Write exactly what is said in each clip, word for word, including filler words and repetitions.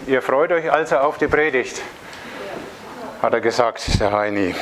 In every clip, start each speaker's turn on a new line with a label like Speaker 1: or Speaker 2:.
Speaker 1: Ihr freut euch also auf die Predigt, hat er gesagt, der Heini.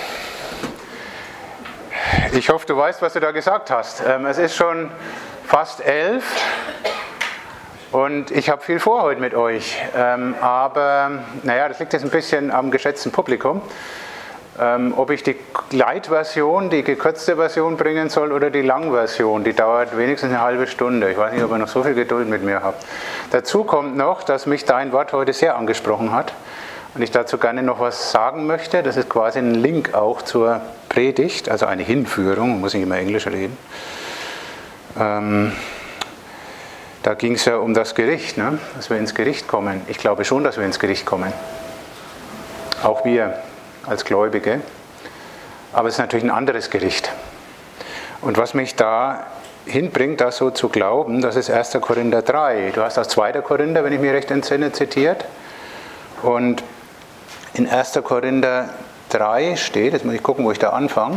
Speaker 1: Ich hoffe, du weißt, was du da gesagt hast. Es ist schon fast elf und ich habe viel vor heute mit euch. Aber, naja, das liegt jetzt ein bisschen am geschätzten Publikum. Ähm, ob ich die Light-Version, die gekürzte Version bringen soll oder die Lang-Version, die dauert wenigstens eine halbe Stunde. Ich weiß nicht, ob ihr noch so viel Geduld mit mir habt. Dazu kommt noch, dass mich dein Wort heute sehr angesprochen hat und ich dazu gerne noch was sagen möchte. Das ist quasi ein Link auch zur Predigt, also eine Hinführung, muss ich immer Englisch reden. Ähm, da ging es ja um das Gericht, ne? Dass wir ins Gericht kommen. Ich glaube schon, dass wir ins Gericht kommen. Auch wir als Gläubige, aber es ist natürlich ein anderes Gericht. Und was mich da hinbringt, das so zu glauben, das ist erster Korinther drei. Du hast das zweiter Korinther, wenn ich mich recht entsinne, zitiert. Und in erster Korinther drei steht, jetzt muss ich gucken, wo ich da anfange,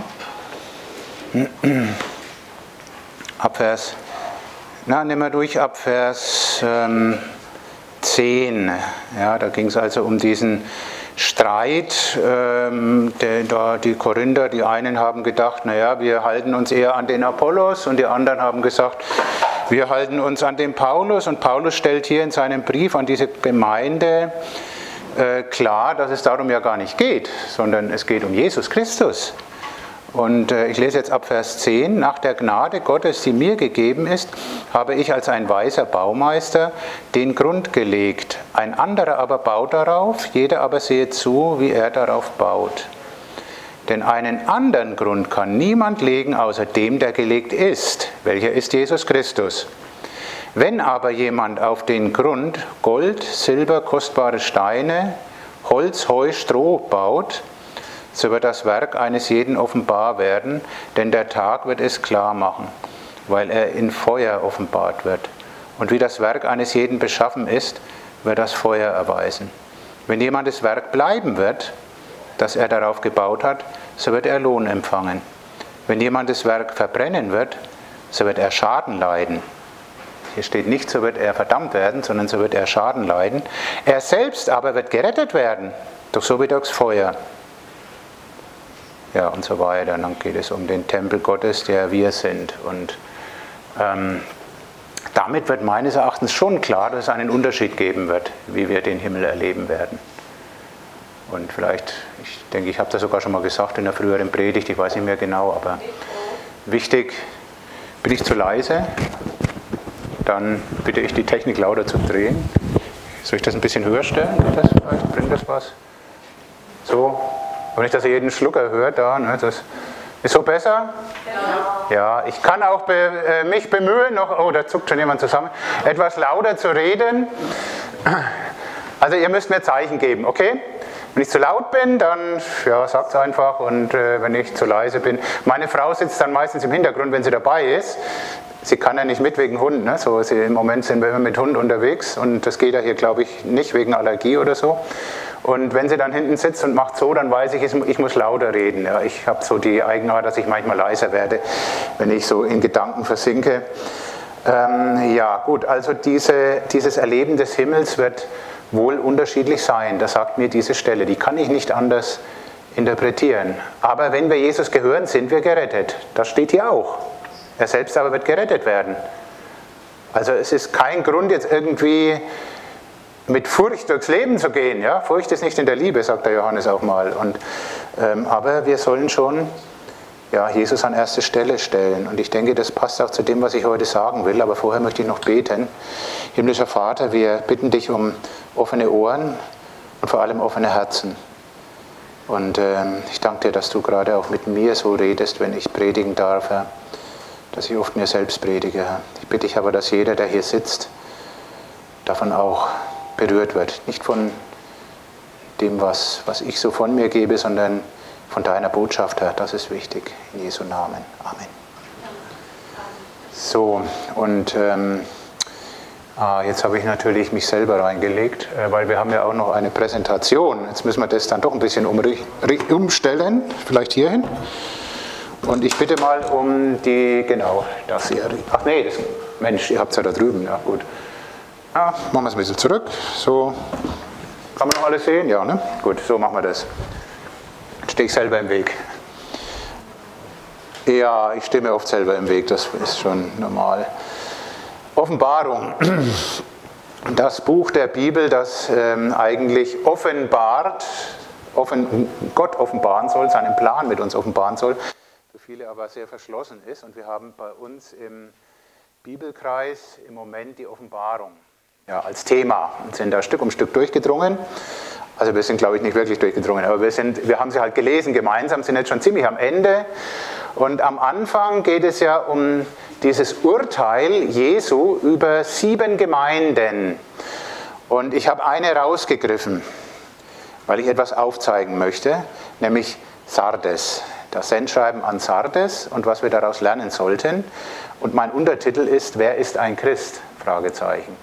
Speaker 1: ab Vers, na, nehmen wir durch, ab Vers ähm, zehn. Ja, da ging es also um diesen Streit, ähm, der, da die Korinther, die einen haben gedacht, naja, wir halten uns eher an den Apollos und die anderen haben gesagt, wir halten uns an den Paulus und Paulus stellt hier in seinem Brief an diese Gemeinde äh, klar, dass es darum ja gar nicht geht, sondern es geht um Jesus Christus. Und äh, ich lese jetzt ab Vers zehn. Nach der Gnade Gottes, die mir gegeben ist, habe ich als ein weiser Baumeister den Grund gelegt. Ein anderer aber baut darauf, jeder aber sehe zu, wie er darauf baut. Denn einen anderen Grund kann niemand legen, außer dem, der gelegt ist. Welcher ist Jesus Christus? Wenn aber jemand auf den Grund Gold, Silber, kostbare Steine, Holz, Heu, Stroh baut, so wird das Werk eines jeden offenbar werden, denn der Tag wird es klar machen, weil er in Feuer offenbart wird. Und wie das Werk eines jeden beschaffen ist, wird das Feuer erweisen. Wenn jemandes Werk bleiben wird, das er darauf gebaut hat, so wird er Lohn empfangen. Wenn jemandes Werk verbrennen wird, so wird er Schaden leiden. Hier steht nicht, so wird er verdammt werden, sondern so wird er Schaden leiden. Er selbst aber wird gerettet werden, doch so wie durchs Feuer. Ja, und so weiter. Und dann geht es um den Tempel Gottes, der wir sind. Und ähm, damit wird meines Erachtens schon klar, dass es einen Unterschied geben wird, wie wir den Himmel erleben werden. Und vielleicht, ich denke, ich habe das sogar schon mal gesagt in der früheren Predigt, ich weiß nicht mehr genau, aber wichtig, bin ich zu leise, dann bitte ich die Technik lauter zu drehen. Soll ich das ein bisschen höher stellen? Geht das vielleicht? Bringt das was? So. Aber nicht, dass ihr jeden Schlucker hört da. Ne? Das ist so besser? Ja. Ja, ich kann auch be, äh, mich bemühen, noch, oh, da zuckt schon jemand zusammen, etwas lauter zu reden. Also ihr müsst mir Zeichen geben, okay? Wenn ich zu laut bin, dann ja, sagt es einfach. Und äh, wenn ich zu leise bin, meine Frau sitzt dann meistens im Hintergrund, wenn sie dabei ist. Sie kann ja nicht mit wegen Hund. Ne? So, sie, im Moment sind wir immer mit Hund unterwegs und das geht ja hier, glaube ich, nicht wegen Allergie oder so. Und wenn sie dann hinten sitzt und macht so, dann weiß ich, ich muss lauter reden. Ja, ich habe so die Eigenart, dass ich manchmal leiser werde, wenn ich so in Gedanken versinke. Ähm, ja, gut, also diese, dieses Erleben des Himmels wird wohl unterschiedlich sein. Das sagt mir diese Stelle. Die kann ich nicht anders interpretieren. Aber wenn wir Jesus gehören, sind wir gerettet. Das steht hier auch. Er selbst aber wird gerettet werden. Also es ist kein Grund, jetzt irgendwie mit Furcht durchs Leben zu gehen. Ja? Furcht ist nicht in der Liebe, sagt der Johannes auch mal. Und, ähm, aber wir sollen schon ja, Jesus an erste Stelle stellen. Und ich denke, das passt auch zu dem, was ich heute sagen will. Aber vorher möchte ich noch beten. Himmlischer Vater, wir bitten dich um offene Ohren und vor allem offene Herzen. Und ähm, ich danke dir, dass du gerade auch mit mir so redest, wenn ich predigen darf, Herr, dass ich oft mir selbst predige. Herr. Ich bitte dich aber, dass jeder, der hier sitzt, davon auch berührt wird. Nicht von dem, was, was ich so von mir gebe, sondern von deiner Botschaft, Herr. Das ist wichtig. In Jesu Namen. Amen. So, und ähm, ah, jetzt habe ich natürlich mich selber reingelegt, äh, weil wir haben ja auch noch eine Präsentation. Jetzt müssen wir das dann doch ein bisschen umstellen. Vielleicht hierhin. Und ich bitte mal um die, genau, das hier. Ach nee, das, Mensch, ihr habt es ja da drüben. Ja, gut. Ja, machen wir es ein bisschen zurück. So, Kann man noch alles sehen? Ja, ne? Gut, so machen wir das. Jetzt stehe ich selber im Weg. Ja, ich stehe mir oft selber im Weg, das ist schon normal. Offenbarung. Das Buch der Bibel, das ähm, eigentlich offenbart, offen, Gott offenbaren soll, seinen Plan mit uns offenbaren soll, für viele aber sehr verschlossen ist. Und wir haben bei uns im Bibelkreis im Moment die Offenbarung ja, als Thema und sind da Stück um Stück durchgedrungen. Also wir sind, glaube ich, nicht wirklich durchgedrungen, aber wir, sind, wir haben sie halt gelesen gemeinsam, sind jetzt schon ziemlich am Ende. Und am Anfang geht es ja um dieses Urteil Jesu über sieben Gemeinden. Und ich habe eine rausgegriffen, weil ich etwas aufzeigen möchte, nämlich Sardes. Das Sendschreiben an Sardes und was wir daraus lernen sollten. Und mein Untertitel ist, wer ist ein Christ? Fragezeichen.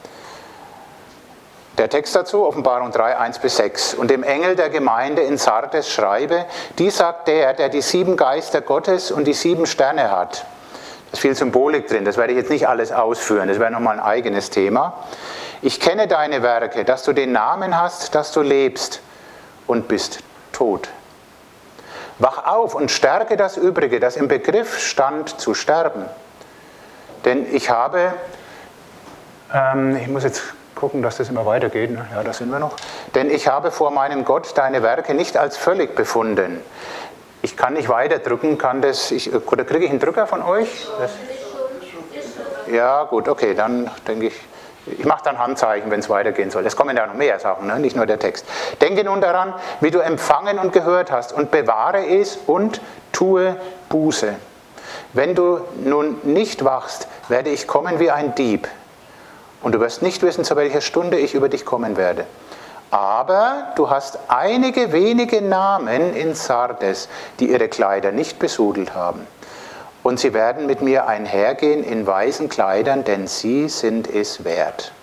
Speaker 1: Der Text dazu, Offenbarung drei, eins bis sechs. Und dem Engel der Gemeinde in Sardes schreibe, dies sagt der, der die sieben Geister Gottes und die sieben Sterne hat. Da ist viel Symbolik drin, das werde ich jetzt nicht alles ausführen, das wäre nochmal ein eigenes Thema. Ich kenne deine Werke, dass du den Namen hast, dass du lebst und bist tot. Wach auf und stärke das Übrige, das im Begriff stand zu sterben. Denn ich habe, ähm, ich muss jetzt gucken, dass das immer weitergeht. Ne? Ja, da sind wir noch. Denn ich habe vor meinem Gott deine Werke nicht als völlig befunden. Ich kann nicht weiterdrücken, kann das, ich, oder kriege ich einen Drücker von euch? Das, ja, gut, okay, dann denke ich, ich mache dann Handzeichen, wenn es weitergehen soll. Es kommen ja noch mehr Sachen, ne? Nicht nur der Text. Denke nun daran, wie du empfangen und gehört hast und bewahre es und tue Buße. Wenn du nun nicht wachst, werde ich kommen wie ein Dieb. Und du wirst nicht wissen, zu welcher Stunde ich über dich kommen werde. Aber du hast einige wenige Namen in Sardes, die ihre Kleider nicht besudelt haben. Und sie werden mit mir einhergehen in weißen Kleidern, denn sie sind es wert.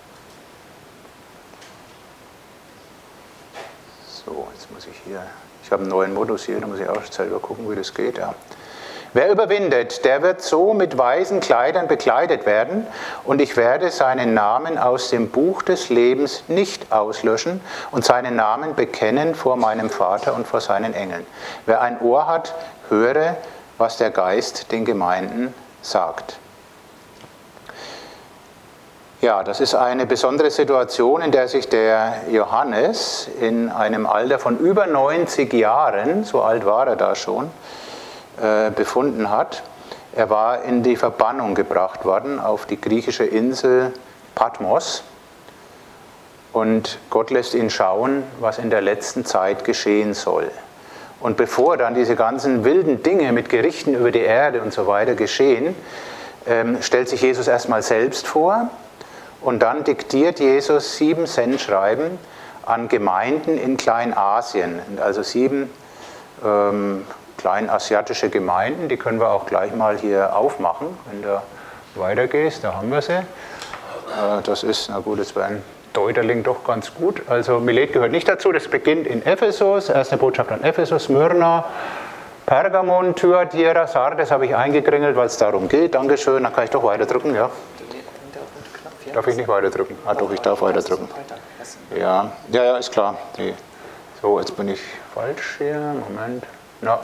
Speaker 1: So, jetzt muss ich hier, ich habe einen neuen Modus hier, da muss ich auch selber gucken, wie das geht. Ja. Wer überwindet, der wird so mit weißen Kleidern bekleidet werden, und ich werde seinen Namen aus dem Buch des Lebens nicht auslöschen und seinen Namen bekennen vor meinem Vater und vor seinen Engeln. Wer ein Ohr hat, höre, was der Geist den Gemeinden sagt. Ja, das ist eine besondere Situation, in der sich der Johannes in einem Alter von über neunzig Jahren, so alt war er da schon, befunden hat. Er war in die Verbannung gebracht worden auf die griechische Insel Patmos, und Gott lässt ihn schauen, was in der letzten Zeit geschehen soll. Und bevor dann diese ganzen wilden Dinge mit Gerichten über die Erde und so weiter geschehen, ähm, stellt sich Jesus erstmal selbst vor, und dann diktiert Jesus sieben Sendschreiben an Gemeinden in Kleinasien, also sieben ähm, kleinasiatische Gemeinden, die können wir auch gleich mal hier aufmachen, wenn du weitergehst, da haben wir sie. Das ist, na gut, das wäre ein Deuterling doch ganz gut. Also Milet gehört nicht dazu, das beginnt in Ephesus, erste Botschaft an Ephesus, Smyrna, Pergamon, Thyatira, Sardes habe ich eingekringelt, weil es darum geht. Dankeschön, dann kann ich doch weiterdrücken, ja. Darf ich nicht weiterdrücken? Ah doch, ich darf weiterdrücken. Ja, ja, ja, ist klar. So, jetzt bin ich falsch hier, Moment. Na,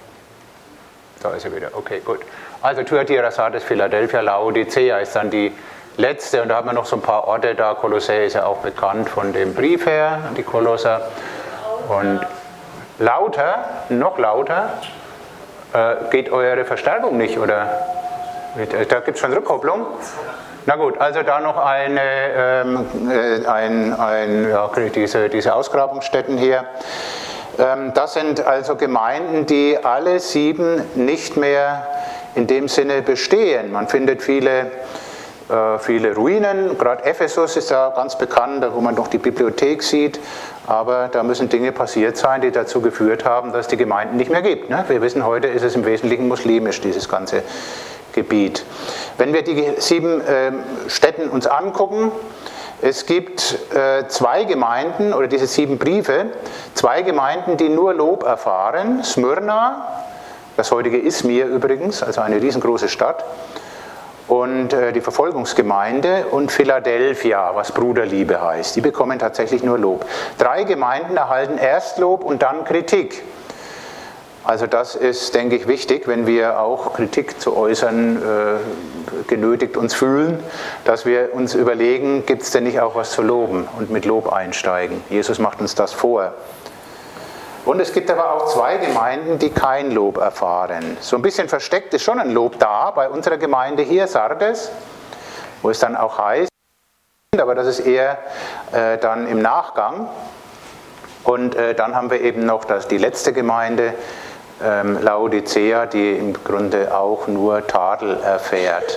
Speaker 1: da ist er wieder. Okay, gut. Also Thyatira, Sardes, Philadelphia, Laodicea ist dann die letzte, und da haben wir noch so ein paar Orte da. Kolossä ist ja auch bekannt von dem Brief her, die Kolosser. Und lauter, noch lauter, äh, geht eure Verstärkung nicht, oder? Da gibt es schon Rückkopplung. Na gut, also da noch eine, ähm, äh, ein, ein, ja, diese, diese Ausgrabungsstätten hier. Das sind also Gemeinden, die alle sieben nicht mehr in dem Sinne bestehen. Man findet viele, äh, viele Ruinen, gerade Ephesus ist da ganz bekannt, wo man noch die Bibliothek sieht, aber da müssen Dinge passiert sein, die dazu geführt haben, dass es die Gemeinden nicht mehr gibt. Ne? Wir wissen, heute ist es im Wesentlichen muslimisch, dieses ganze Gebiet. Wenn wir die sieben äh, Städten uns angucken, es gibt äh, zwei Gemeinden, oder diese sieben Briefe, zwei Gemeinden, die nur Lob erfahren. Smyrna, das heutige Izmir übrigens, also eine riesengroße Stadt, und äh, die Verfolgungsgemeinde und Philadelphia, was Bruderliebe heißt. Die bekommen tatsächlich nur Lob. Drei Gemeinden erhalten erst Lob und dann Kritik. Also das ist, denke ich, wichtig, wenn wir auch Kritik zu äußern äh, genötigt uns fühlen, dass wir uns überlegen, gibt es denn nicht auch was zu loben und mit Lob einsteigen. Jesus macht uns das vor. Und es gibt aber auch zwei Gemeinden, die kein Lob erfahren. So ein bisschen versteckt ist schon ein Lob da, bei unserer Gemeinde hier, Sardes, wo es dann auch heißt, aber das ist eher äh, dann im Nachgang. Und äh, dann haben wir eben noch das, die letzte Gemeinde, ähm, Laodicea, die im Grunde auch nur Tadel erfährt.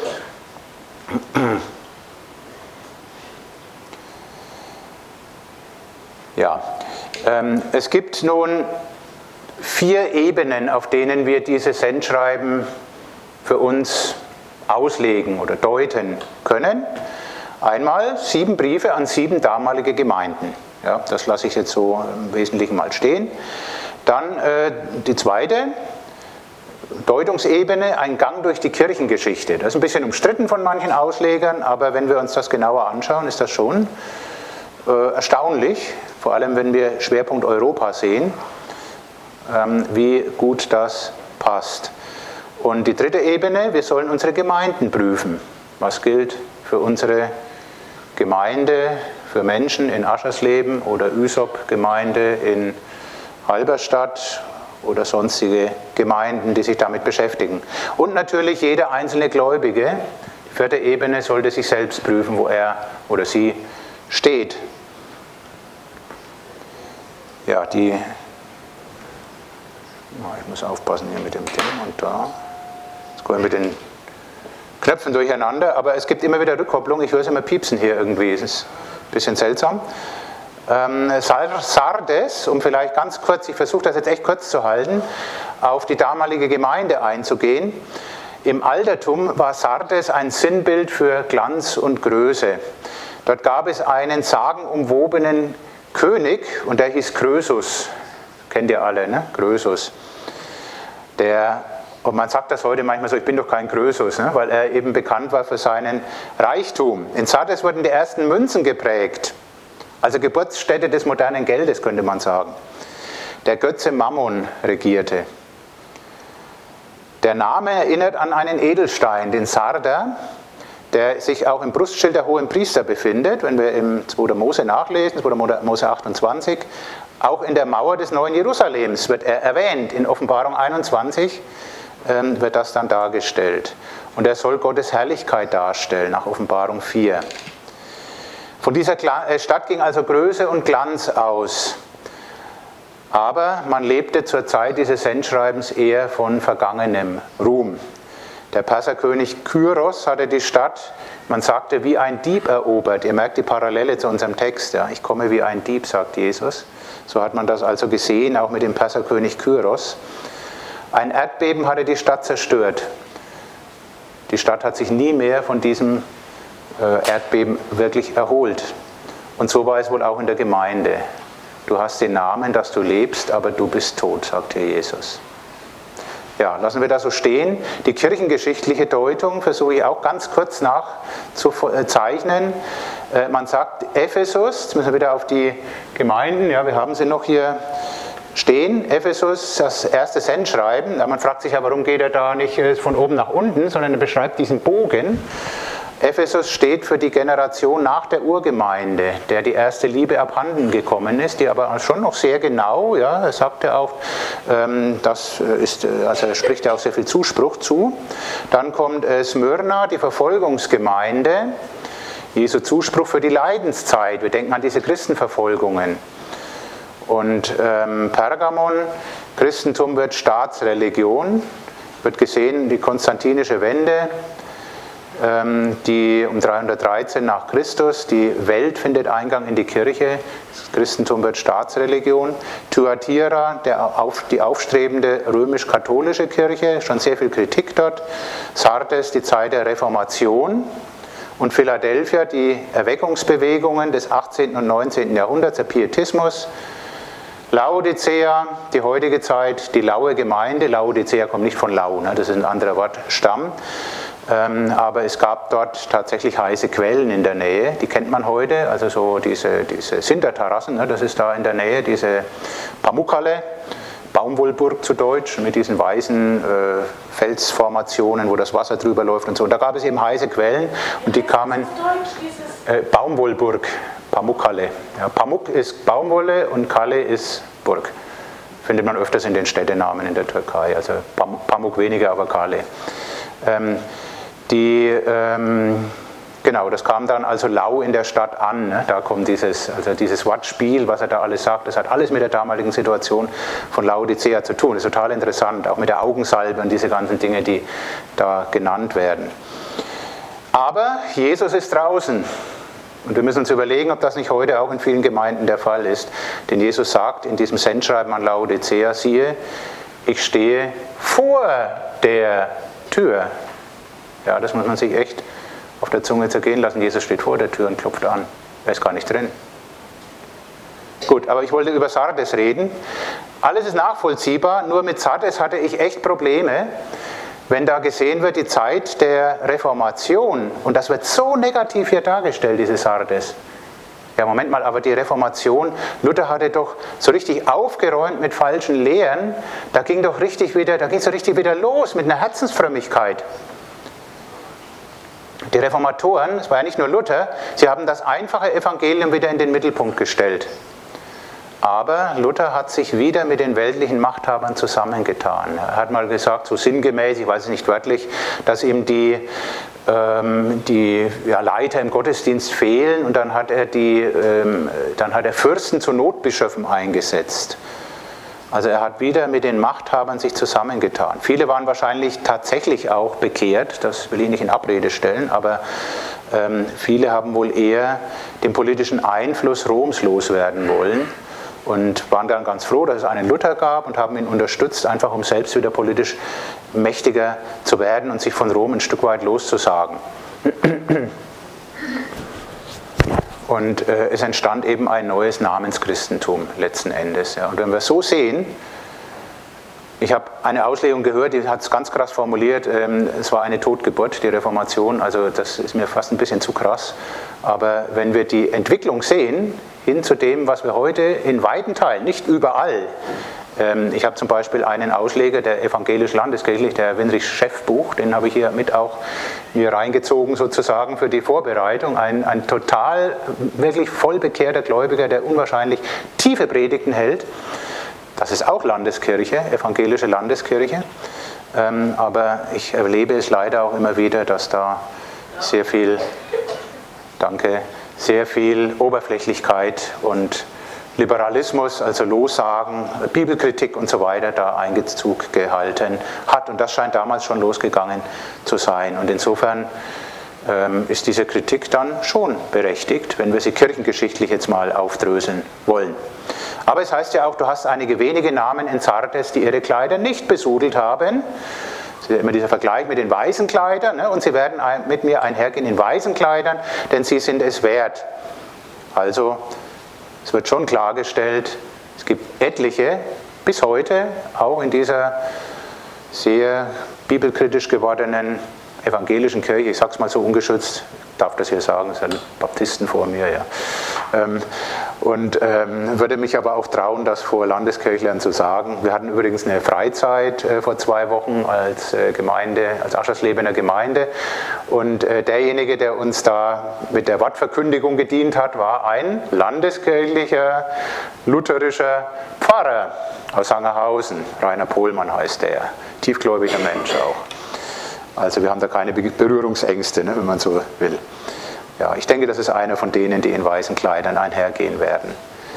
Speaker 1: Ja, ähm, es gibt nun vier Ebenen, auf denen wir diese Sendschreiben für uns auslegen oder deuten können. Einmal sieben Briefe an sieben damalige Gemeinden. Ja, das lasse ich jetzt so im Wesentlichen mal stehen. Dann äh, die zweite Deutungsebene, ein Gang durch die Kirchengeschichte. Das ist ein bisschen umstritten von manchen Auslegern, aber wenn wir uns das genauer anschauen, ist das schon äh, erstaunlich, vor allem wenn wir Schwerpunkt Europa sehen, ähm, wie gut das passt. Und die dritte Ebene, wir sollen unsere Gemeinden prüfen. Was gilt für unsere Gemeinde, für Menschen in Aschersleben oder Ysop-Gemeinde in Halberstadt oder sonstige Gemeinden, die sich damit beschäftigen. Und natürlich jeder einzelne Gläubige, die vierte Ebene, sollte sich selbst prüfen, wo er oder sie steht. Ja, die, ich muss aufpassen hier mit dem Ding und da, jetzt kommen wir mit den Knöpfen durcheinander, aber es gibt immer wieder Rückkopplung, ich höre es immer piepsen hier irgendwie, es ist ein bisschen seltsam. Ähm, Sardes, um vielleicht ganz kurz, ich versuche das jetzt echt kurz zu halten, auf die damalige Gemeinde einzugehen. Im Altertum war Sardes ein Sinnbild für Glanz und Größe. Dort gab es einen sagenumwobenen König und der hieß Krösus, kennt ihr alle, ne? Krösus. Der, und man sagt das heute manchmal so, ich bin doch kein Krösus, ne? Weil er eben bekannt war für seinen Reichtum. In Sardes wurden die ersten Münzen geprägt. Also Geburtsstätte des modernen Geldes, könnte man sagen. Der Götze Mammon regierte. Der Name erinnert an einen Edelstein, den Sarder, der sich auch im Brustschild der Hohenpriester befindet, wenn wir im zweiten Mose nachlesen, zweiten Mose achtundzwanzig. Auch in der Mauer des neuen Jerusalems wird er erwähnt. In Offenbarung einundzwanzig ähm, wird das dann dargestellt. Und er soll Gottes Herrlichkeit darstellen, nach Offenbarung vier. Von dieser Stadt ging also Größe und Glanz aus. Aber man lebte zur Zeit dieses Sendschreibens eher von vergangenem Ruhm. Der Perserkönig Kyros hatte die Stadt, man sagte, wie ein Dieb erobert. Ihr merkt die Parallele zu unserem Text. Ja. Ich komme wie ein Dieb, sagt Jesus. So hat man das also gesehen, auch mit dem Perserkönig Kyros. Ein Erdbeben hatte die Stadt zerstört. Die Stadt hat sich nie mehr von diesem Erdbeben wirklich erholt. Und so war es wohl auch in der Gemeinde. Du hast den Namen, dass du lebst, aber du bist tot, sagt hier Jesus. Ja, lassen wir das so stehen. Die kirchengeschichtliche Deutung versuche ich auch ganz kurz nachzuzeichnen. Man sagt Ephesus, jetzt müssen wir wieder auf die Gemeinden, ja, wir haben sie noch hier stehen. Ephesus, das erste Sendschreiben. Man fragt sich ja, warum geht er da nicht von oben nach unten, sondern er beschreibt diesen Bogen. Ephesus steht für die Generation nach der Urgemeinde, der die erste Liebe abhanden gekommen ist, die aber schon noch sehr genau, ja, er sagt ja auch, ähm, das ist, also er spricht ja auch sehr viel Zuspruch zu. Dann kommt äh, Smyrna, die Verfolgungsgemeinde, Jesu Zuspruch für die Leidenszeit. Wir denken an diese Christenverfolgungen. Und ähm, Pergamon, Christentum wird Staatsreligion, wird gesehen, die konstantinische Wende, die um dreihundertdreizehn nach Christus, die Welt findet Eingang in die Kirche, das Christentum wird Staatsreligion. Thyatira, der auf, die aufstrebende römisch-katholische Kirche, schon sehr viel Kritik dort. Sardes, die Zeit der Reformation. Und Philadelphia, die Erweckungsbewegungen des achtzehnten und neunzehnten Jahrhunderts, der Pietismus. Laodicea, die heutige Zeit, die laue Gemeinde. Laodicea kommt nicht von lau, ne, das ist ein anderer Wortstamm. Ähm, aber es gab dort tatsächlich heiße Quellen in der Nähe, die kennt man heute, also so diese, diese Sinterterrassen, ne, das ist da in der Nähe, diese Pamukkale, Baumwollburg zu Deutsch, mit diesen weißen äh, Felsformationen, wo das Wasser drüber läuft und so. Und da gab es eben heiße Quellen und die kamen, äh, Baumwollburg, Pamukkale. Ja, Pamuk ist Baumwolle und Kalle ist Burg. Findet man öfters in den Städtenamen in der Türkei, also Pamuk weniger, aber Kalle. Ähm, Die, ähm, genau, das kam dann also lau in der Stadt an. Ne? Da kommt dieses, also dieses Wortspiel, was er da alles sagt, das hat alles mit der damaligen Situation von Laodicea zu tun. Das ist total interessant, auch mit der Augensalbe und diese ganzen Dinge, die da genannt werden. Aber Jesus ist draußen. Und wir müssen uns überlegen, ob das nicht heute auch in vielen Gemeinden der Fall ist. Denn Jesus sagt in diesem Sendschreiben an Laodicea, siehe, ich stehe vor der Tür. Ja, das muss man sich echt auf der Zunge zergehen lassen. Jesus steht vor der Tür und klopft an. Er ist gar nicht drin. Gut, aber ich wollte über Sardes reden. Alles ist nachvollziehbar, nur mit Sardes hatte ich echt Probleme, wenn da gesehen wird, die Zeit der Reformation. Und das wird so negativ hier dargestellt, diese Sardes. Ja, Moment mal, aber die Reformation, Luther hatte doch so richtig aufgeräumt mit falschen Lehren. Da ging doch richtig wieder, da ging es so richtig wieder los mit einer Herzensfrömmigkeit. Die Reformatoren, es war ja nicht nur Luther, sie haben das einfache Evangelium wieder in den Mittelpunkt gestellt. Aber Luther hat sich wieder mit den weltlichen Machthabern zusammengetan. Er hat mal gesagt, so sinngemäß, ich weiß es nicht wörtlich, dass ihm die, ähm, die ja, Leiter im Gottesdienst fehlen und dann hat er, die, ähm, dann hat er Fürsten zu Notbischöfen eingesetzt. Also er hat wieder mit den Machthabern sich zusammengetan. Viele waren wahrscheinlich tatsächlich auch bekehrt, das will ich nicht in Abrede stellen, aber ähm, viele haben wohl eher den politischen Einfluss Roms loswerden wollen und waren dann ganz froh, dass es einen Luther gab und haben ihn unterstützt, einfach um selbst wieder politisch mächtiger zu werden und sich von Rom ein Stück weit loszusagen. Und äh, es entstand eben ein neues Namenschristentum letzten Endes. Ja. Und wenn wir so sehen, ich habe eine Auslegung gehört, die hat es ganz krass formuliert, ähm, es war eine Totgeburt, die Reformation, also das ist mir fast ein bisschen zu krass. Aber wenn wir die Entwicklung sehen, hin zu dem, was wir heute in weiten Teilen, nicht überall, ähm, ich habe zum Beispiel einen Ausleger, der evangelisch-landeskirchlich, der Winrich Schäffbuch, den habe ich hier mit auch mir reingezogen sozusagen für die Vorbereitung, ein, ein total, wirklich voll bekehrter Gläubiger, der unwahrscheinlich tiefe Predigten hält. Das ist auch Landeskirche, evangelische Landeskirche, ähm, aber ich erlebe es leider auch immer wieder, dass da sehr viel, danke, sehr viel Oberflächlichkeit und Liberalismus, also Lossagen, Bibelkritik und so weiter, da Einzug gehalten hat. Und das scheint damals schon losgegangen zu sein. Und insofern ähm, ist diese Kritik dann schon berechtigt, wenn wir sie kirchengeschichtlich jetzt mal aufdröseln wollen. Aber es heißt ja auch, du hast einige wenige Namen in Sardes, die ihre Kleider nicht besudelt haben. Das ist immer dieser Vergleich mit den weißen Kleidern. Ne? Und sie werden mit mir einhergehen in weißen Kleidern, denn sie sind es wert. Also, es wird schon klargestellt, es gibt etliche, bis heute, auch in dieser sehr bibelkritisch gewordenen evangelischen Kirche, ich sage es mal so ungeschützt, ich darf das hier sagen, es sind Baptisten vor mir, ja. Ähm, und ähm, würde mich aber auch trauen, das vor Landeskirchlern zu sagen. Wir hatten übrigens eine Freizeit äh, vor zwei Wochen als äh, Gemeinde, als Ascherslebener Gemeinde und äh, derjenige, der uns da mit der Wortverkündigung gedient hat, war ein landeskirchlicher, lutherischer Pfarrer aus Sangerhausen, Rainer Pohlmann heißt der, tiefgläubiger Mensch auch. Also wir haben da keine Berührungsängste, ne, wenn man so will. Ja, ich denke, das ist einer von denen, die in weißen Kleidern einhergehen werden.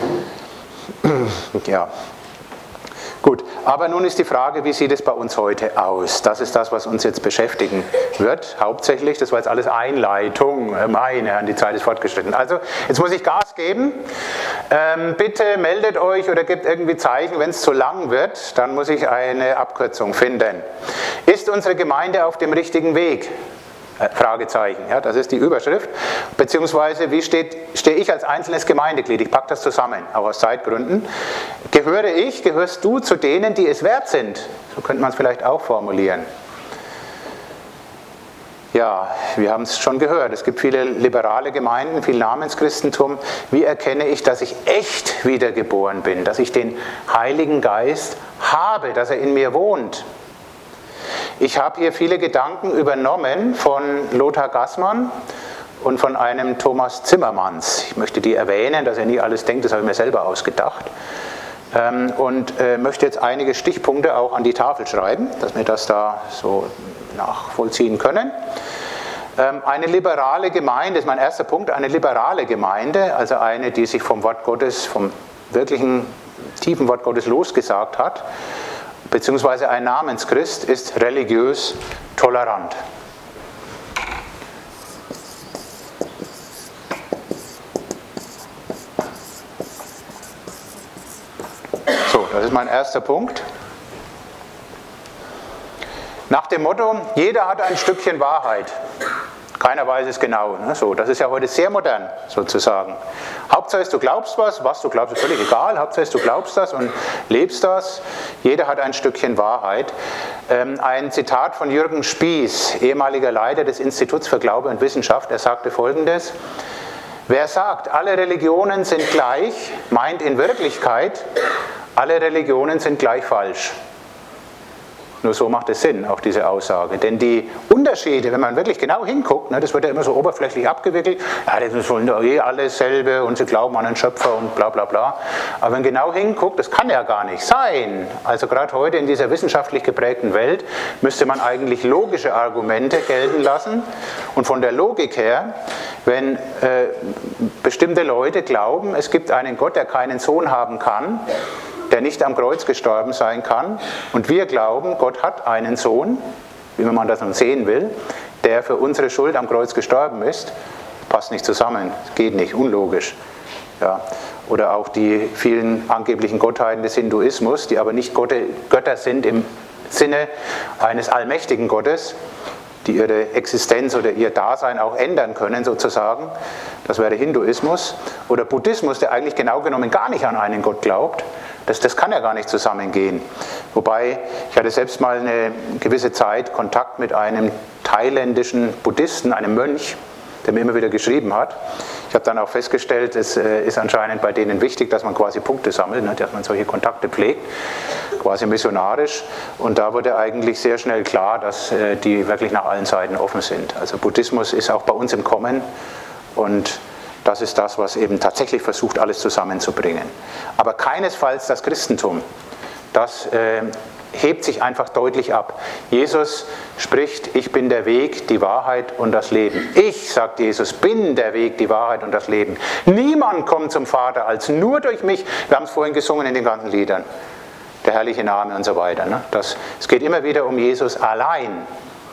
Speaker 1: Ja. Gut, aber nun ist die Frage, wie sieht es bei uns heute aus? Das ist das, was uns jetzt beschäftigen wird, hauptsächlich. Das war jetzt alles Einleitung, meine Herren, die Zeit ist fortgeschritten. Also, jetzt muss ich Gas geben. Ähm, bitte meldet euch oder gebt irgendwie Zeichen, wenn es zu lang wird, dann muss ich eine Abkürzung finden. Ist unsere Gemeinde auf dem richtigen Weg? Fragezeichen, ja, das ist die Überschrift. Beziehungsweise, wie steht, stehe ich als einzelnes Gemeindeglied? Ich packe das zusammen, auch aus Zeitgründen. Gehöre ich, gehörst du zu denen, die es wert sind? So könnte man es vielleicht auch formulieren. Ja, wir haben es schon gehört, es gibt viele liberale Gemeinden, viel Namenschristentum. Wie erkenne ich, dass ich echt wiedergeboren bin, dass ich den Heiligen Geist habe, dass er in mir wohnt? Ich habe hier viele Gedanken übernommen von Lothar Gassmann und von einem Thomas Zimmermanns. Ich möchte die erwähnen, dass er nie alles denkt, das habe ich mir selber ausgedacht. Und möchte jetzt einige Stichpunkte auch an die Tafel schreiben, dass wir das da so nachvollziehen können. Eine liberale Gemeinde, das ist mein erster Punkt, eine liberale Gemeinde, also eine, die sich vom Wort Gottes, vom wirklichen tiefen Wort Gottes losgesagt hat, beziehungsweise ein Namenschrist, ist religiös tolerant. So, das ist mein erster Punkt. Nach dem Motto, jeder hat ein Stückchen Wahrheit. Keiner weiß es genau. Ne? So, das ist ja heute sehr modern, sozusagen. Hauptsache du glaubst was, was du glaubst, ist völlig egal. Hauptsache du glaubst das und lebst das. Jeder hat ein Stückchen Wahrheit. Ähm, ein Zitat von Jürgen Spieß, ehemaliger Leiter des Instituts für Glaube und Wissenschaft. Er sagte Folgendes: Wer sagt, alle Religionen sind gleich, meint in Wirklichkeit, alle Religionen sind gleich falsch. Nur so macht es Sinn, auch diese Aussage. Denn die Unterschiede, wenn man wirklich genau hinguckt, ne, das wird ja immer so oberflächlich abgewickelt, ja, das sollen doch eh alle dasselbe und sie glauben an einen Schöpfer und bla bla bla. Aber wenn man genau hinguckt, das kann ja gar nicht sein. Also gerade heute in dieser wissenschaftlich geprägten Welt müsste man eigentlich logische Argumente gelten lassen. Und von der Logik her, wenn äh, bestimmte Leute glauben, es gibt einen Gott, der keinen Sohn haben kann, der nicht am Kreuz gestorben sein kann, und wir glauben, Gott hat einen Sohn, wie man das nun sehen will, der für unsere Schuld am Kreuz gestorben ist, passt nicht zusammen, geht nicht, unlogisch. Ja. Oder auch die vielen angeblichen Gottheiten des Hinduismus, die aber nicht Götter sind im Sinne eines allmächtigen Gottes, die ihre Existenz oder ihr Dasein auch ändern können sozusagen. Das wäre Hinduismus. Oder Buddhismus, der eigentlich genau genommen gar nicht an einen Gott glaubt. Das, das kann ja gar nicht zusammengehen. Wobei, ich hatte selbst mal eine gewisse Zeit Kontakt mit einem thailändischen Buddhisten, einem Mönch, der mir immer wieder geschrieben hat. Ich habe dann auch festgestellt, es ist anscheinend bei denen wichtig, dass man quasi Punkte sammelt, dass man solche Kontakte pflegt, quasi missionarisch. Und da wurde eigentlich sehr schnell klar, dass die wirklich nach allen Seiten offen sind. Also Buddhismus ist auch bei uns im Kommen und das ist das, was eben tatsächlich versucht, alles zusammenzubringen. Aber keinesfalls das Christentum. Das äh, hebt sich einfach deutlich ab. Jesus spricht, ich bin der Weg, die Wahrheit und das Leben. Ich, sagt Jesus, bin der Weg, die Wahrheit und das Leben. Niemand kommt zum Vater als nur durch mich. Wir haben es vorhin gesungen in den ganzen Liedern. Der herrliche Name und so weiter. Ne? Das, es geht immer wieder um Jesus allein.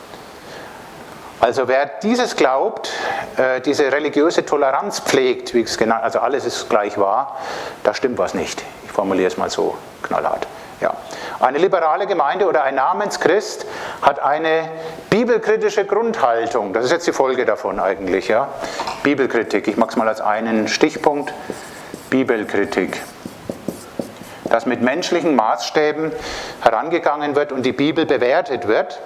Speaker 1: Also wer dieses glaubt, äh, diese religiöse Toleranz pflegt, wie es genannt, also alles ist gleich wahr, da stimmt was nicht. Ich formuliere es mal so knallhart. Ja. Eine liberale Gemeinde oder ein Namenschrist hat eine bibelkritische Grundhaltung. Das ist jetzt die Folge davon eigentlich. Ja. Bibelkritik, ich mache es mal als einen Stichpunkt. Bibelkritik. Dass mit menschlichen Maßstäben herangegangen wird und die Bibel bewertet wird.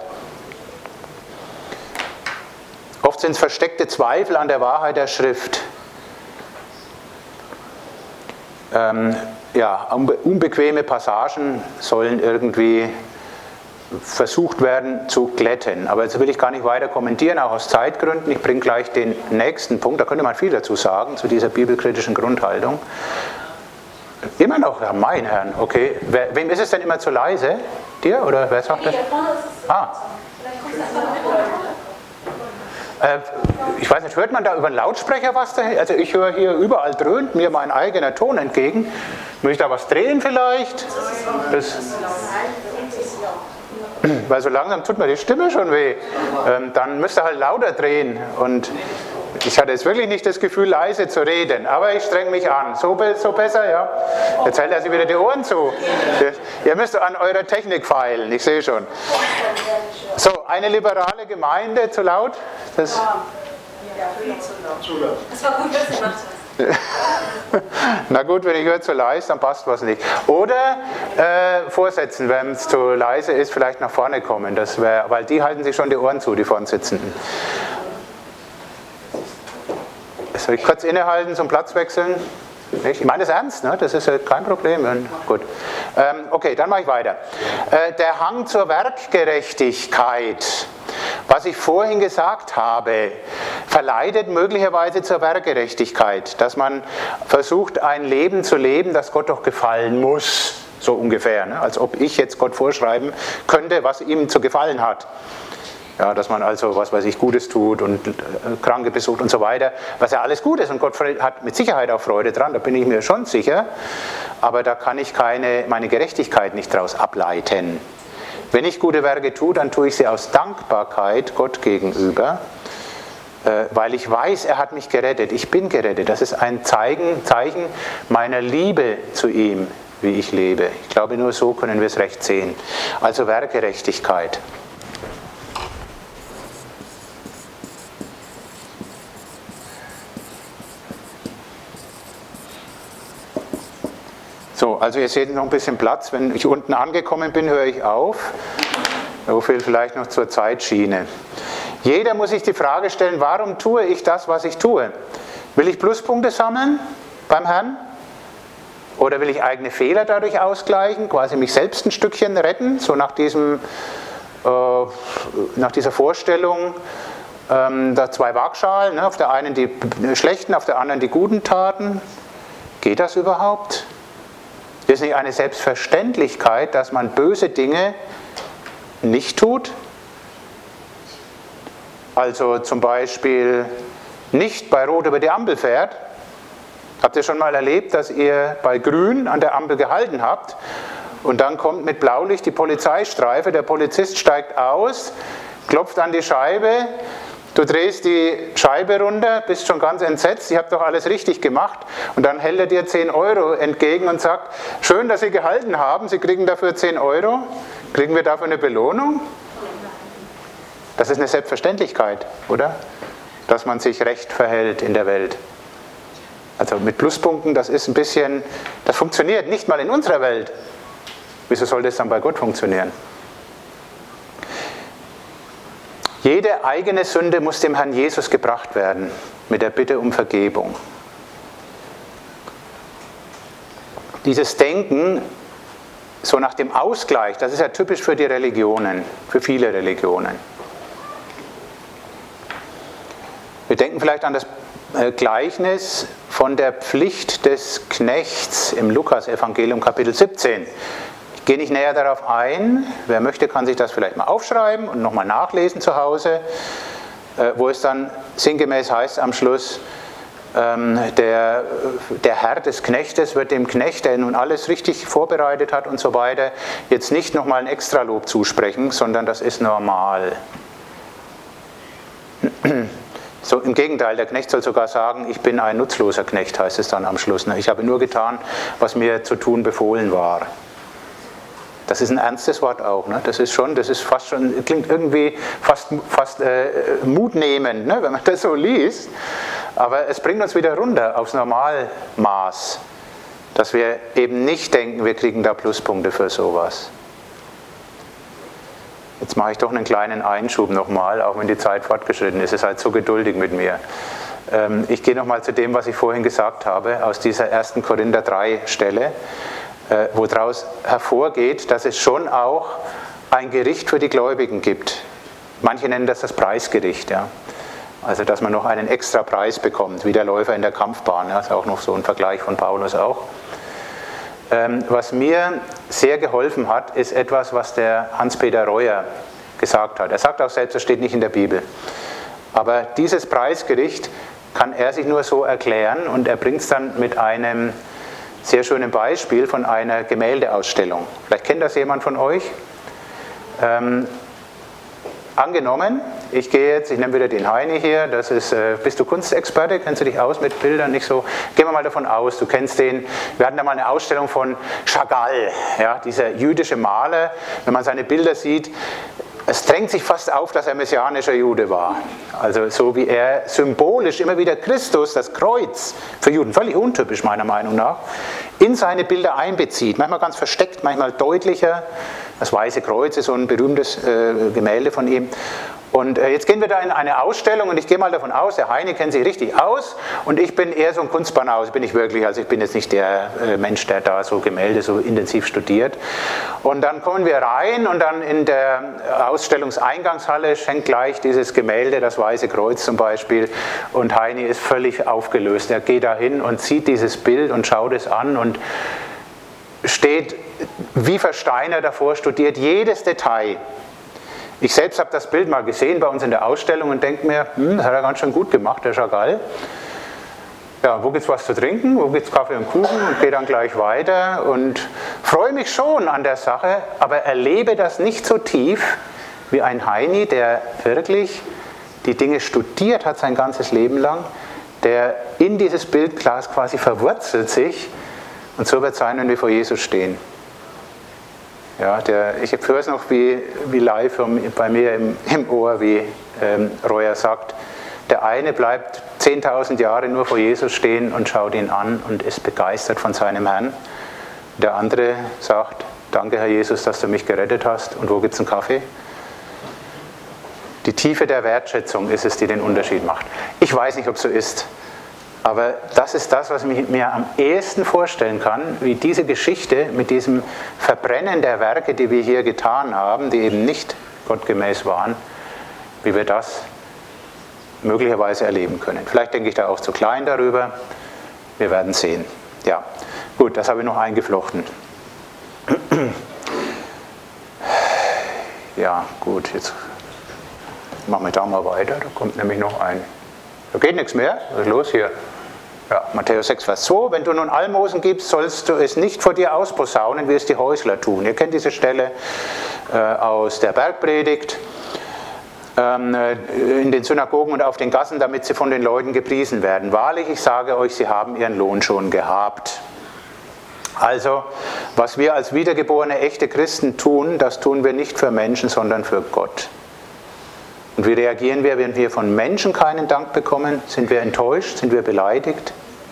Speaker 1: Oft sind es versteckte Zweifel an der Wahrheit der Schrift. Ähm, ja, unbequeme Passagen sollen irgendwie versucht werden zu glätten. Aber jetzt will ich gar nicht weiter kommentieren, auch aus Zeitgründen. Ich bringe gleich den nächsten Punkt, da könnte man viel dazu sagen, zu dieser bibelkritischen Grundhaltung. Immer noch, ja, mein Herrn, okay. Wer, wem ist es denn immer zu leise? Dir oder wer sagt das? Ah. Ich weiß nicht, hört man da über einen Lautsprecher was dahin? Also ich höre hier, überall dröhnt mir mein eigener Ton entgegen. Muss ich da was drehen vielleicht? Das, weil so langsam tut mir die Stimme schon weh. Dann müsst ihr halt lauter drehen. Und ich hatte jetzt wirklich nicht das Gefühl, leise zu reden, aber ich streng mich an. So, so besser, ja? Jetzt hält er sich wieder die Ohren zu. Ihr müsst an eurer Technik feilen, ich sehe schon. So, eine liberale Gemeinde, zu laut? Das,
Speaker 2: ja, viel zu laut. Das war gut, was du gemacht hast.
Speaker 1: Na gut, wenn ich höre zu leise, dann passt was nicht. Oder äh, vorsetzen, wenn es zu leise ist, vielleicht nach vorne kommen. Das wär, weil die halten sich schon die Ohren zu, die vorn Sitzenden. Soll ich kurz innehalten, zum Platz wechseln? Ich meine das ernst, ne? Das ist ja kein Problem. Gut. Ähm, okay, dann mache ich weiter. Äh, der Hang zur Werkgerechtigkeit, was ich vorhin gesagt habe, verleitet möglicherweise zur Werkgerechtigkeit, dass man versucht, ein Leben zu leben, das Gott doch gefallen muss, so ungefähr, ne? Als ob ich jetzt Gott vorschreiben könnte, was ihm zu gefallen hat. Ja, dass man also, was weiß ich, Gutes tut und äh, Kranke besucht und so weiter, was ja alles gut ist und Gott hat mit Sicherheit auch Freude dran, da bin ich mir schon sicher, aber da kann ich keine, meine Gerechtigkeit nicht daraus ableiten. Wenn ich gute Werke tue, dann tue ich sie aus Dankbarkeit Gott gegenüber, äh, weil ich weiß, er hat mich gerettet, ich bin gerettet, das ist ein Zeichen, Zeichen meiner Liebe zu ihm, wie ich lebe. Ich glaube, nur so können wir es recht sehen. Also Werkgerechtigkeit. So, also ihr seht noch ein bisschen Platz. Wenn ich unten angekommen bin, höre ich auf. So viel vielleicht noch zur Zeitschiene. Jeder muss sich die Frage stellen, warum tue ich das, was ich tue? Will ich Pluspunkte sammeln beim Herrn? Oder will ich eigene Fehler dadurch ausgleichen, quasi mich selbst ein Stückchen retten? So nach, diesem, äh, nach dieser Vorstellung, ähm, da zwei Waagschalen, ne? Auf der einen die schlechten, auf der anderen die guten Taten. Geht das überhaupt? Ist nicht eine Selbstverständlichkeit, dass man böse Dinge nicht tut? Also zum Beispiel nicht bei Rot über die Ampel fährt. Habt ihr schon mal erlebt, dass ihr bei Grün an der Ampel gehalten habt und dann kommt mit Blaulicht die Polizeistreife, der Polizist steigt aus, klopft an die Scheibe, du drehst die Scheibe runter, bist schon ganz entsetzt, ich habe doch alles richtig gemacht. Und dann hält er dir zehn Euro entgegen und sagt, schön, dass Sie gehalten haben, Sie kriegen dafür zehn Euro. Kriegen wir dafür eine Belohnung? Das ist eine Selbstverständlichkeit, oder? Dass man sich recht verhält in der Welt. Also mit Pluspunkten, das ist ein bisschen, das funktioniert nicht mal in unserer Welt. Wieso soll das dann bei Gott funktionieren? Jede eigene Sünde muss dem Herrn Jesus gebracht werden, mit der Bitte um Vergebung. Dieses Denken, so nach dem Ausgleich, das ist ja typisch für die Religionen, für viele Religionen. Wir denken vielleicht an das Gleichnis von der Pflicht des Knechts im Lukas-Evangelium Kapitel siebzehn. Ich gehe nicht näher darauf ein. Wer möchte, kann sich das vielleicht mal aufschreiben und nochmal nachlesen zu Hause, wo es dann sinngemäß heißt am Schluss, der, der Herr des Knechtes wird dem Knecht, der nun alles richtig vorbereitet hat und so weiter, jetzt nicht nochmal ein Extralob zusprechen, sondern das ist normal. So, im Gegenteil, der Knecht soll sogar sagen, ich bin ein nutzloser Knecht, heißt es dann am Schluss. Ich habe nur getan, was mir zu tun befohlen war. Das ist ein ernstes Wort auch, ne? Das ist schon, das ist fast schon, klingt irgendwie fast, fast äh, mutnehmend, ne? Wenn man das so liest. Aber es bringt uns wieder runter aufs Normalmaß, dass wir eben nicht denken, wir kriegen da Pluspunkte für sowas. Jetzt mache ich doch einen kleinen Einschub nochmal, auch wenn die Zeit fortgeschritten ist. Ihr seid so geduldig mit mir. Ähm, ich gehe nochmal zu dem, was ich vorhin gesagt habe, aus dieser ersten Korinther drei Stelle. Wo daraus hervorgeht, dass es schon auch ein Gericht für die Gläubigen gibt. Manche nennen das das Preisgericht. Ja. Also, dass man noch einen extra Preis bekommt, wie der Läufer in der Kampfbahn. Ja. Das ist auch noch so ein Vergleich von Paulus auch. Ähm, was mir sehr geholfen hat, ist etwas, was der Hans-Peter Reuer gesagt hat. Er sagt auch selbst, das steht nicht in der Bibel. Aber dieses Preisgericht kann er sich nur so erklären und er bringt es dann mit einem sehr schönes Beispiel von einer Gemäldeausstellung. Vielleicht kennt das jemand von euch. Ähm, angenommen, ich gehe jetzt, ich nehme wieder den Heini hier, das ist, äh, bist du Kunstexperte, kennst du dich aus mit Bildern, nicht so? Gehen wir mal davon aus, du kennst den, wir hatten da mal eine Ausstellung von Chagall, ja, dieser jüdische Maler, wenn man seine Bilder sieht, es drängt sich fast auf, dass er messianischer Jude war. Also so wie er symbolisch immer wieder Christus, das Kreuz, für Juden völlig untypisch meiner Meinung nach, in seine Bilder einbezieht. Manchmal ganz versteckt, manchmal deutlicher. Das Weiße Kreuz ist so ein berühmtes äh, Gemälde von ihm. Und äh, jetzt gehen wir da in eine Ausstellung und ich gehe mal davon aus, der Heine kennt sich richtig aus und ich bin eher so ein Kunstbanause, bin ich wirklich, also ich bin jetzt nicht der äh, Mensch, der da so Gemälde so intensiv studiert. Und dann kommen wir rein und dann in der Ausstellungseingangshalle schenkt gleich dieses Gemälde, das Weiße Kreuz zum Beispiel, und Heine ist völlig aufgelöst. Er geht da hin und sieht dieses Bild und schaut es an und steht wie versteinert davor, studiert jedes Detail. Ich selbst habe das Bild mal gesehen bei uns in der Ausstellung und denke mir, hm, das hat er ganz schön gut gemacht, der Chagall. Ja, wo gibt es was zu trinken, wo gibt es Kaffee und Kuchen und gehe dann gleich weiter und freue mich schon an der Sache, aber erlebe das nicht so tief wie ein Heini, der wirklich die Dinge studiert hat sein ganzes Leben lang, der in dieses Bildglas quasi verwurzelt sich und so wird es sein, wenn wir vor Jesus stehen. Ja, der, ich höre es noch wie, wie live bei mir im, im Ohr, wie ähm, Reuer sagt, der eine bleibt zehntausend Jahre nur vor Jesus stehen und schaut ihn an und ist begeistert von seinem Herrn. Der andere sagt, danke Herr Jesus, dass du mich gerettet hast und wo gibt es einen Kaffee? Die Tiefe der Wertschätzung ist es, die den Unterschied macht. Ich weiß nicht, ob es so ist. Aber das ist das, was ich mir am ehesten vorstellen kann, wie diese Geschichte mit diesem Verbrennen der Werke, die wir hier getan haben, die eben nicht gottgemäß waren, wie wir das möglicherweise erleben können. Vielleicht denke ich da auch zu klein darüber. Wir werden sehen. Ja, gut, das habe ich noch eingeflochten. Ja, gut, jetzt machen wir da mal weiter. Da kommt nämlich noch ein. Da geht nichts mehr. Was ist los hier? Ja, Matthäus sechs, Vers zwei, wenn du nun Almosen gibst, sollst du es nicht vor dir ausposaunen, wie es die Häusler tun. Ihr kennt diese Stelle äh, aus der Bergpredigt, ähm, in den Synagogen und auf den Gassen, damit sie von den Leuten gepriesen werden. Wahrlich, ich sage euch, sie haben ihren Lohn schon gehabt. Also, was wir als wiedergeborene, echte Christen tun, das tun wir nicht für Menschen, sondern für Gott. Und wie reagieren wir, wenn wir von Menschen keinen Dank bekommen? Sind wir enttäuscht? Sind wir beleidigt?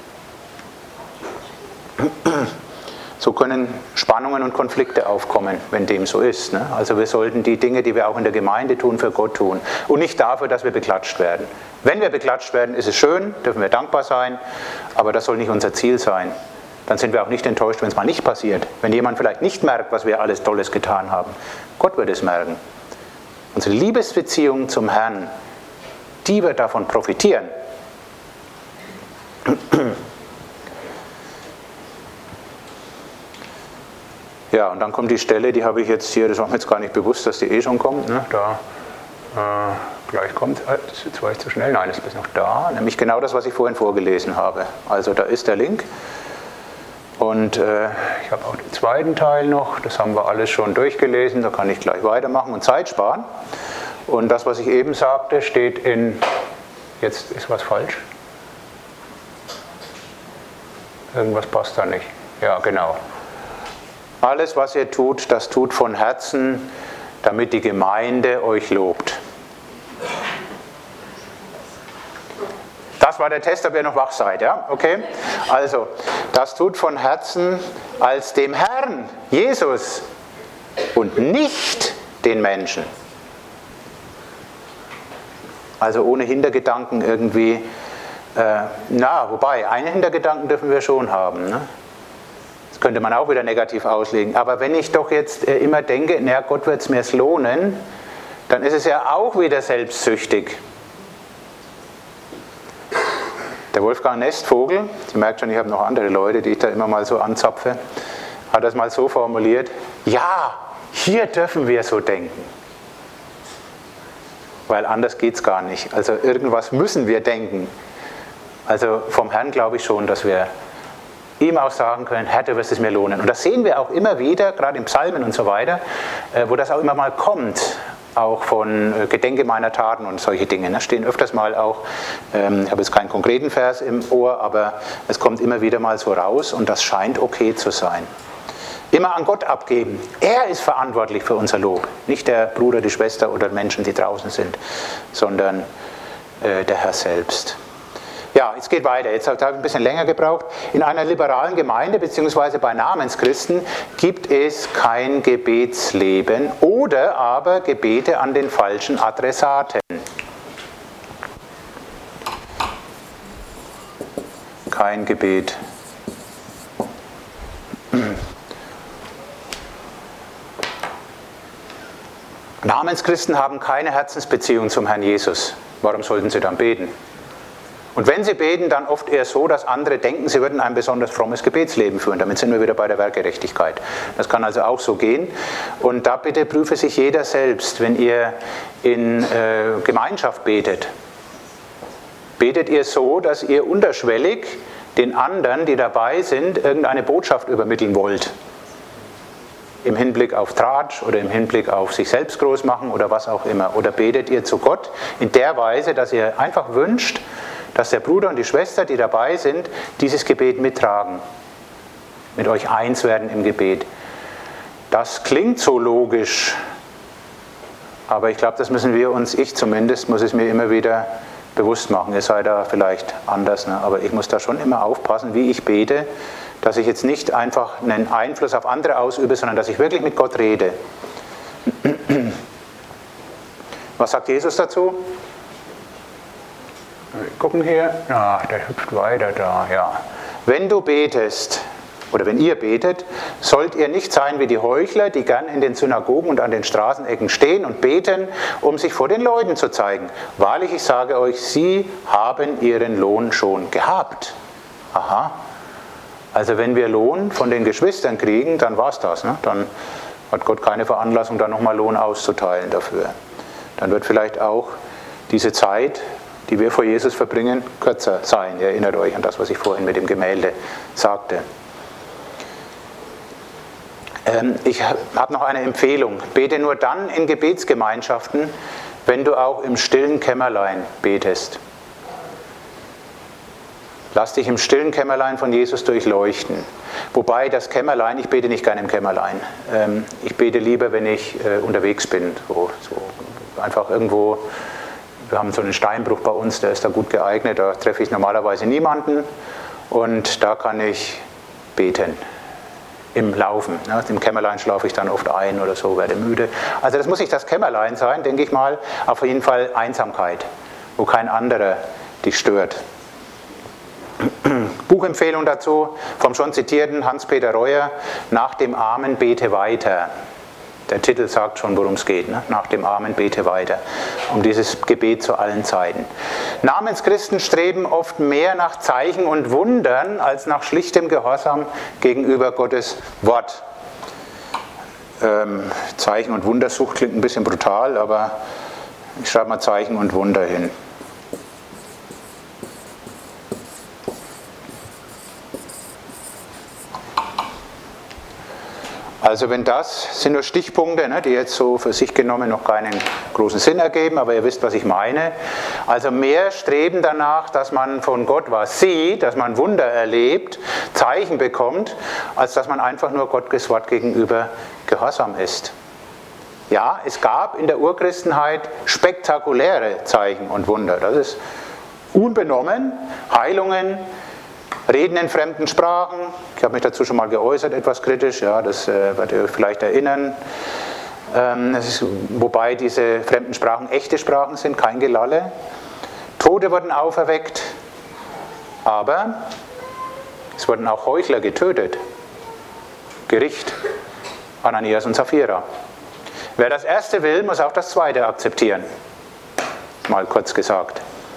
Speaker 1: So können Spannungen und Konflikte aufkommen, wenn dem so ist. Ne? Also wir sollten die Dinge, die wir auch in der Gemeinde tun, für Gott tun. Und nicht dafür, dass wir beklatscht werden. Wenn wir beklatscht werden, ist es schön, dürfen wir dankbar sein, aber das soll nicht unser Ziel sein. Dann sind wir auch nicht enttäuscht, wenn es mal nicht passiert. Wenn jemand vielleicht nicht merkt, was wir alles Tolles getan haben. Gott wird es merken. Unsere Liebesbeziehung zum Herrn, die wird davon profitieren. Ja, und dann kommt die Stelle, die habe ich jetzt hier, das war mir jetzt gar nicht bewusst, dass die eh schon kommt. Ne? Da äh, gleich kommt, das jetzt war ich zu schnell, nein, das ist noch da, nämlich genau das, was ich vorhin vorgelesen habe. Also da ist der Link. Und äh, ich habe auch den zweiten Teil noch, das haben wir alles schon durchgelesen, da kann ich gleich weitermachen und Zeit sparen. Und das, was ich eben sagte, steht in, jetzt ist was falsch. Irgendwas passt da nicht. Ja, genau. Alles, was ihr tut, das tut von Herzen, damit die Gemeinde euch lobt. Das war der Test, ob ihr noch wach seid, ja? Okay? Also, das tut von Herzen als dem Herrn, Jesus, und nicht den Menschen. Also ohne Hintergedanken irgendwie, äh, na, wobei, einen Hintergedanken dürfen wir schon haben, ne? Das könnte man auch wieder negativ auslegen. Aber wenn ich doch jetzt äh, immer denke, na, Gott wird es mir lohnen, dann ist es ja auch wieder selbstsüchtig. Der Wolfgang Nestvogel, Sie merkt schon, ich habe noch andere Leute, die ich da immer mal so anzapfe, hat das mal so formuliert, ja, hier dürfen wir so denken. Weil anders geht es gar nicht. Also irgendwas müssen wir denken. Also vom Herrn glaube ich schon, dass wir ihm auch sagen können, Herr, du wirst es mir lohnen. Und das sehen wir auch immer wieder, gerade in Psalmen und so weiter, wo das auch immer mal kommt. Auch von Gedenke meiner Taten und solche Dinge. Da stehen öfters mal auch, ähm, ich habe jetzt keinen konkreten Vers im Ohr, aber es kommt immer wieder mal so raus und das scheint okay zu sein. immer an Gott abgeben. Er ist verantwortlich für unser Lob, nicht der Bruder, die Schwester oder Menschen, die draußen sind, sondern äh, der Herr selbst. Ja, es geht weiter. Jetzt habe ich ein bisschen länger gebraucht. In einer liberalen Gemeinde bzw. bei Namenschristen gibt es kein Gebetsleben oder aber Gebete an den falschen Adressaten. Kein Gebet. Namenschristen haben keine Herzensbeziehung zum Herrn Jesus. Warum sollten sie dann beten? Und wenn sie beten, dann oft eher so, dass andere denken, sie würden ein besonders frommes Gebetsleben führen. Damit sind wir wieder bei der Werkgerechtigkeit. Das kann also auch so gehen. Und da bitte prüfe sich jeder selbst, wenn ihr in äh, Gemeinschaft betet. Betet ihr so, dass ihr unterschwellig den anderen, die dabei sind, irgendeine Botschaft übermitteln wollt? Im Hinblick auf Tratsch oder im Hinblick auf sich selbst groß machen oder was auch immer. Oder betet ihr zu Gott in der Weise, dass ihr einfach wünscht, dass der Bruder und die Schwester, die dabei sind, dieses Gebet mittragen, mit euch eins werden im Gebet. Das klingt so logisch, aber ich glaube, das müssen wir uns, ich zumindest, muss es mir immer wieder bewusst machen. Ihr seid da vielleicht anders, ne? Aber ich muss da schon immer aufpassen, wie ich bete, dass ich jetzt nicht einfach einen Einfluss auf andere ausübe, sondern dass ich wirklich mit Gott rede. Was sagt Jesus dazu? Wir gucken hier, ja, der hüpft weiter da, ja. Wenn du betest, oder wenn ihr betet, sollt ihr nicht sein wie die Heuchler, die gern in den Synagogen und an den Straßenecken stehen und beten, um sich vor den Leuten zu zeigen. Wahrlich, ich sage euch, sie haben ihren Lohn schon gehabt. Aha. Also wenn wir Lohn von den Geschwistern kriegen, dann war es das. Ne? Dann hat Gott keine Veranlassung, da nochmal Lohn auszuteilen dafür. Dann wird vielleicht auch diese Zeit, die wir vor Jesus verbringen, kürzer sein. Ihr erinnert euch an das, was ich vorhin mit dem Gemälde sagte. Ähm, ich habe noch eine Empfehlung. Bete nur dann in Gebetsgemeinschaften, wenn du auch im stillen Kämmerlein betest. Lass dich im stillen Kämmerlein von Jesus durchleuchten. Wobei das Kämmerlein, ich bete nicht gerne im Kämmerlein. Ähm, ich bete lieber, wenn ich äh, unterwegs bin. So, so einfach irgendwo. Wir haben so einen Steinbruch bei uns, der ist da gut geeignet, da treffe ich normalerweise niemanden und da kann ich beten, im Laufen. Ne? Im Kämmerlein schlafe ich dann oft ein oder so, werde müde. Also das muss nicht das Kämmerlein sein, denke ich mal, auf jeden Fall Einsamkeit, wo kein anderer dich stört. Buchempfehlung dazu vom schon zitierten Hans-Peter Reuer, Nach dem Amen bete weiter. Der Titel sagt schon, worum es geht. Ne? Nach dem Amen bete weiter. Um dieses Gebet zu allen Zeiten. Namenschristen streben oft mehr nach Zeichen und Wundern als nach schlichtem Gehorsam gegenüber Gottes Wort. Ähm, Zeichen- und Wundersucht klingt ein bisschen brutal, aber ich schreibe mal Zeichen und Wunder hin. Also wenn das, sind nur Stichpunkte, ne, die jetzt so für sich genommen noch keinen großen Sinn ergeben, aber ihr wisst, was ich meine. Also mehr streben danach, dass man von Gott was sieht, dass man Wunder erlebt, Zeichen bekommt, als dass man einfach nur Gottes Wort gegenüber gehorsam ist. Ja, es gab in der Urchristenheit spektakuläre Zeichen und Wunder. Das ist unbenommen, Heilungen, Reden in fremden Sprachen, ich habe mich dazu schon mal geäußert, etwas kritisch, ja, das äh, werdet ihr euch vielleicht erinnern. Ähm, das ist, wobei diese fremden Sprachen echte Sprachen sind, kein Gelalle. Tote wurden auferweckt, aber es wurden auch Heuchler getötet. Gericht, Ananias und Sapphira. Wer das erste will, muss auch das zweite akzeptieren. Mal kurz gesagt.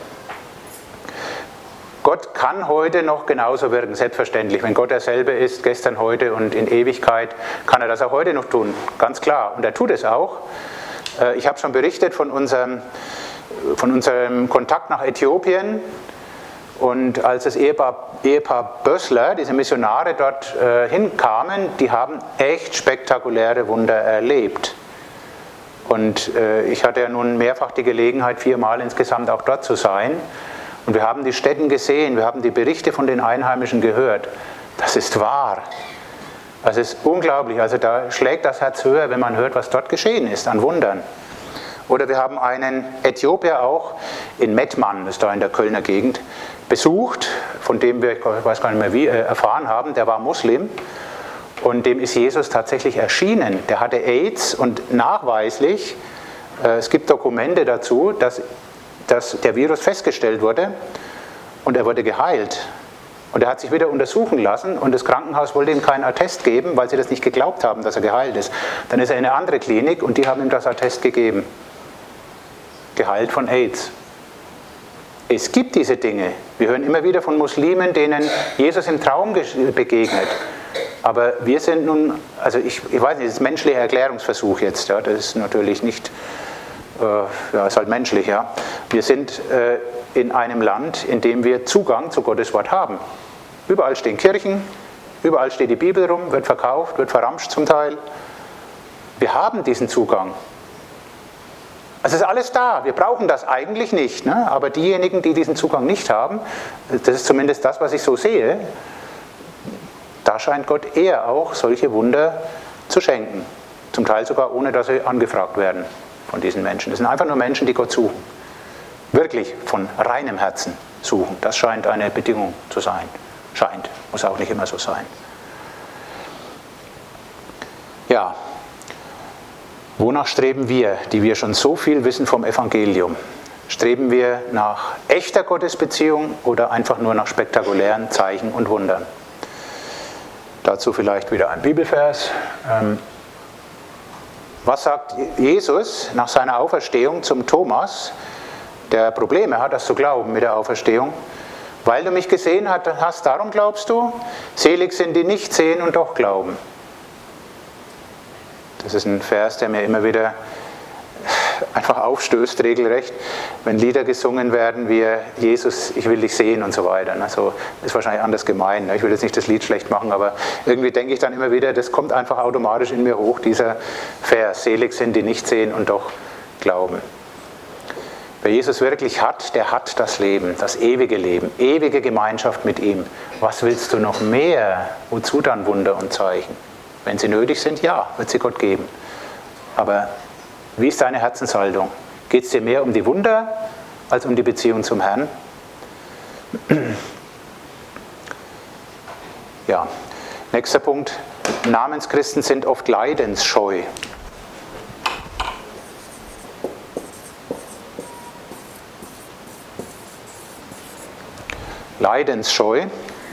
Speaker 1: Gott kann heute noch genauso wirken, selbstverständlich. Wenn Gott derselbe ist, gestern, heute und in Ewigkeit, kann er das auch heute noch tun, ganz klar. Und er tut es auch. Ich habe schon berichtet von unserem, von unserem Kontakt nach Äthiopien. Und als das Ehepaar, Ehepaar Bössler, diese Missionare dort äh, hinkamen, die haben echt spektakuläre Wunder erlebt. Und äh, ich hatte ja nun mehrfach die Gelegenheit, viermal insgesamt auch dort zu sein. Und wir haben die Stätten gesehen, wir haben die Berichte von den Einheimischen gehört. Das ist wahr. Also es ist unglaublich, also da schlägt das Herz höher, wenn man hört, was dort geschehen ist an Wundern. Oder wir haben einen Äthiopier auch in Mettmann, das ist da in der Kölner Gegend, besucht, von dem wir, ich weiß gar nicht mehr wie, erfahren haben, der war Muslim und dem ist Jesus tatsächlich erschienen. Der hatte AIDS und nachweislich, äh, es gibt Dokumente dazu, dass, dass der Virus festgestellt wurde und er wurde geheilt. Und er hat sich wieder untersuchen lassen und das Krankenhaus wollte ihm keinen Attest geben, weil sie das nicht geglaubt haben, dass er geheilt ist. Dann ist er in eine andere Klinik und die haben ihm das Attest gegeben. Geheilt von AIDS. Es gibt diese Dinge. Wir hören immer wieder von Muslimen, denen Jesus im Traum begegnet. Aber wir sind nun, also ich, ich weiß nicht, das ist ein menschlicher Erklärungsversuch jetzt. Ja, das ist natürlich nicht, äh, ja, ist halt menschlich. Ja. Wir sind äh, in einem Land, in dem wir Zugang zu Gottes Wort haben. Überall stehen Kirchen, überall steht die Bibel rum, wird verkauft, wird verramscht zum Teil. Wir haben diesen Zugang. Es ist alles da, wir brauchen das eigentlich nicht, ne? Aber diejenigen, die diesen Zugang nicht haben, das ist zumindest das, was ich so sehe, da scheint Gott eher auch solche Wunder zu schenken. Zum Teil sogar ohne, dass sie angefragt werden von diesen Menschen. Das sind einfach nur Menschen, die Gott suchen. Wirklich von reinem Herzen suchen. Das scheint eine Bedingung zu sein. Scheint, muss auch nicht immer so sein. Ja. Wonach streben wir, die wir schon so viel wissen vom Evangelium? Streben wir nach echter Gottesbeziehung oder einfach nur nach spektakulären Zeichen und Wundern? Dazu vielleicht wieder ein Bibelvers. Was sagt Jesus nach seiner Auferstehung zum Thomas, der Probleme hat, das zu glauben mit der Auferstehung? Weil du mich gesehen hast, darum glaubst du? Selig sind die nicht sehen und doch glauben. Das ist ein Vers, der mir immer wieder einfach aufstößt, regelrecht, wenn Lieder gesungen werden wie Jesus, ich will dich sehen und so weiter. Also ist wahrscheinlich anders gemeint. Ich will jetzt nicht das Lied schlecht machen, aber irgendwie denke ich dann immer wieder, das kommt einfach automatisch in mir hoch, dieser Vers. Selig sind die nicht sehen und doch glauben. Wer Jesus wirklich hat, der hat das Leben, das ewige Leben, ewige Gemeinschaft mit ihm. Was willst du noch mehr? Wozu dann Wunder und Zeichen? Wenn sie nötig sind, ja, wird sie Gott geben. Aber wie ist deine Herzenshaltung? Geht es dir mehr um die Wunder als um die Beziehung zum Herrn? Ja, nächster Punkt. Namenschristen sind oft leidensscheu. Leidensscheu.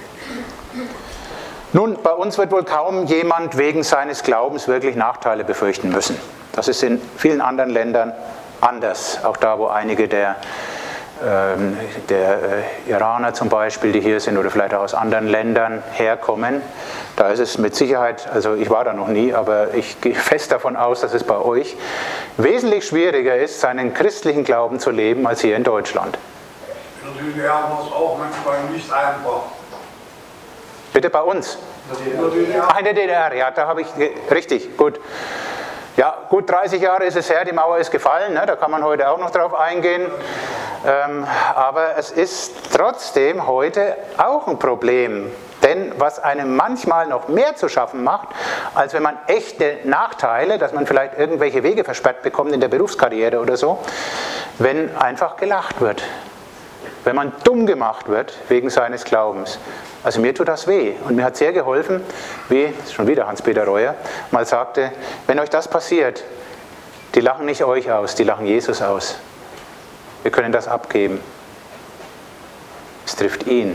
Speaker 1: Nun, bei uns wird wohl kaum jemand wegen seines Glaubens wirklich Nachteile befürchten müssen. Das ist in vielen anderen Ländern anders. Auch da, wo einige der, ähm, der äh, Iraner zum Beispiel, die hier sind, oder vielleicht auch aus anderen Ländern herkommen, da ist es mit Sicherheit, also ich war da noch nie, aber ich gehe fest davon aus, dass es bei euch wesentlich schwieriger ist, seinen christlichen Glauben zu leben, als hier in Deutschland.
Speaker 2: In der D D R war es auch manchmal nicht einfach.
Speaker 1: Bitte bei uns?
Speaker 2: In der D D R.
Speaker 1: Ach, in der D D R, ja, da habe ich, richtig, gut. Ja, gut dreißig Jahre ist es her, die Mauer ist gefallen, ne, da kann man heute auch noch drauf eingehen. Ähm, aber es ist trotzdem heute auch ein Problem. Denn was einem manchmal noch mehr zu schaffen macht, als wenn man echte Nachteile, dass man vielleicht irgendwelche Wege versperrt bekommt in der Berufskarriere oder so, wenn einfach gelacht wird. Wenn man dumm gemacht wird wegen seines Glaubens. Also mir tut das weh und mir hat sehr geholfen, wie schon wieder Hans-Peter Reuer mal sagte, wenn euch das passiert, die lachen nicht euch aus, die lachen Jesus aus. Wir können das abgeben. Es trifft ihn.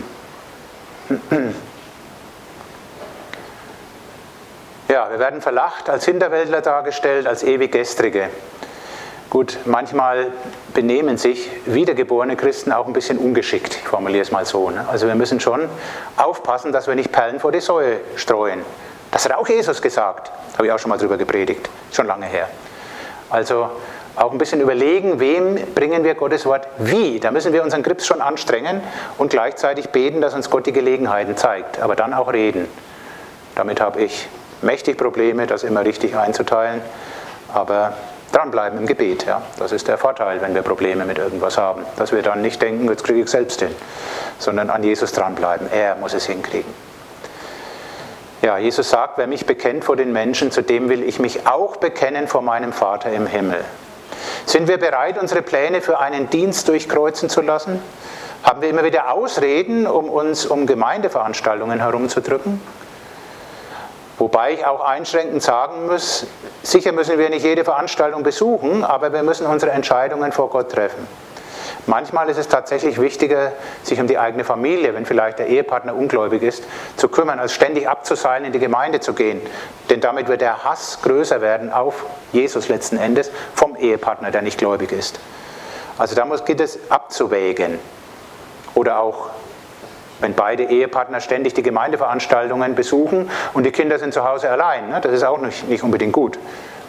Speaker 1: Ja, wir werden verlacht, als Hinterwäldler dargestellt, als ewig Gestrige. Gut, manchmal benehmen sich wiedergeborene Christen auch ein bisschen ungeschickt, ich formuliere es mal so. Ne? Also wir müssen schon aufpassen, dass wir nicht Perlen vor die Säue streuen. Das hat auch Jesus gesagt, habe ich auch schon mal drüber gepredigt, schon lange her. Also auch ein bisschen überlegen, wem bringen wir Gottes Wort wie. Da müssen wir unseren Grips schon anstrengen und gleichzeitig beten, dass uns Gott die Gelegenheiten zeigt, aber dann auch reden. Damit habe ich mächtig Probleme, das immer richtig einzuteilen, aber dranbleiben im Gebet, ja. Das ist der Vorteil, wenn wir Probleme mit irgendwas haben. Dass wir dann nicht denken, jetzt kriege ich es selbst hin, sondern an Jesus dranbleiben. Er muss es hinkriegen. Ja, Jesus sagt, wer mich bekennt vor den Menschen, zu dem will ich mich auch bekennen vor meinem Vater im Himmel. Sind wir bereit, unsere Pläne für einen Dienst durchkreuzen zu lassen? Haben wir immer wieder Ausreden, um uns um Gemeindeveranstaltungen herumzudrücken? Wobei ich auch einschränkend sagen muss, sicher müssen wir nicht jede Veranstaltung besuchen, aber wir müssen unsere Entscheidungen vor Gott treffen. Manchmal ist es tatsächlich wichtiger, sich um die eigene Familie, wenn vielleicht der Ehepartner ungläubig ist, zu kümmern, als ständig abzuseilen, in die Gemeinde zu gehen. Denn damit wird der Hass größer werden auf Jesus letzten Endes vom Ehepartner, der nicht gläubig ist. Also da muss, gilt es abzuwägen. Oder auch, wenn beide Ehepartner ständig die Gemeindeveranstaltungen besuchen und die Kinder sind zu Hause allein. Das ist auch nicht, nicht unbedingt gut.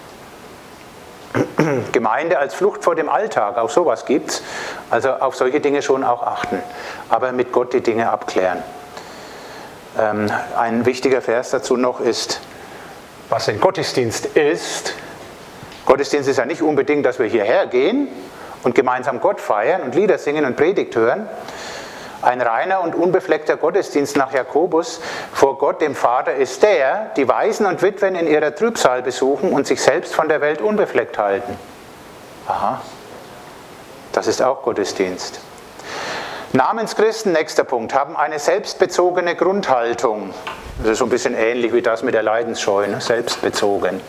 Speaker 1: Gemeinde als Flucht vor dem Alltag, auch sowas gibt es. Also auf solche Dinge schon auch achten, aber mit Gott die Dinge abklären. Ähm, ein wichtiger Vers dazu noch ist, was ein Gottesdienst ist. Gottesdienst ist ja nicht unbedingt, dass wir hierher gehen und gemeinsam Gott feiern und Lieder singen und Predigt hören. Ein reiner und unbefleckter Gottesdienst nach Jakobus vor Gott, dem Vater, ist der, die Waisen und Witwen in ihrer Trübsal besuchen und sich selbst von der Welt unbefleckt halten. Aha, das ist auch Gottesdienst. Namenschristen, nächster Punkt, haben eine selbstbezogene Grundhaltung. Das ist so ein bisschen ähnlich wie das mit der Leidensscheu, ne? Selbstbezogen.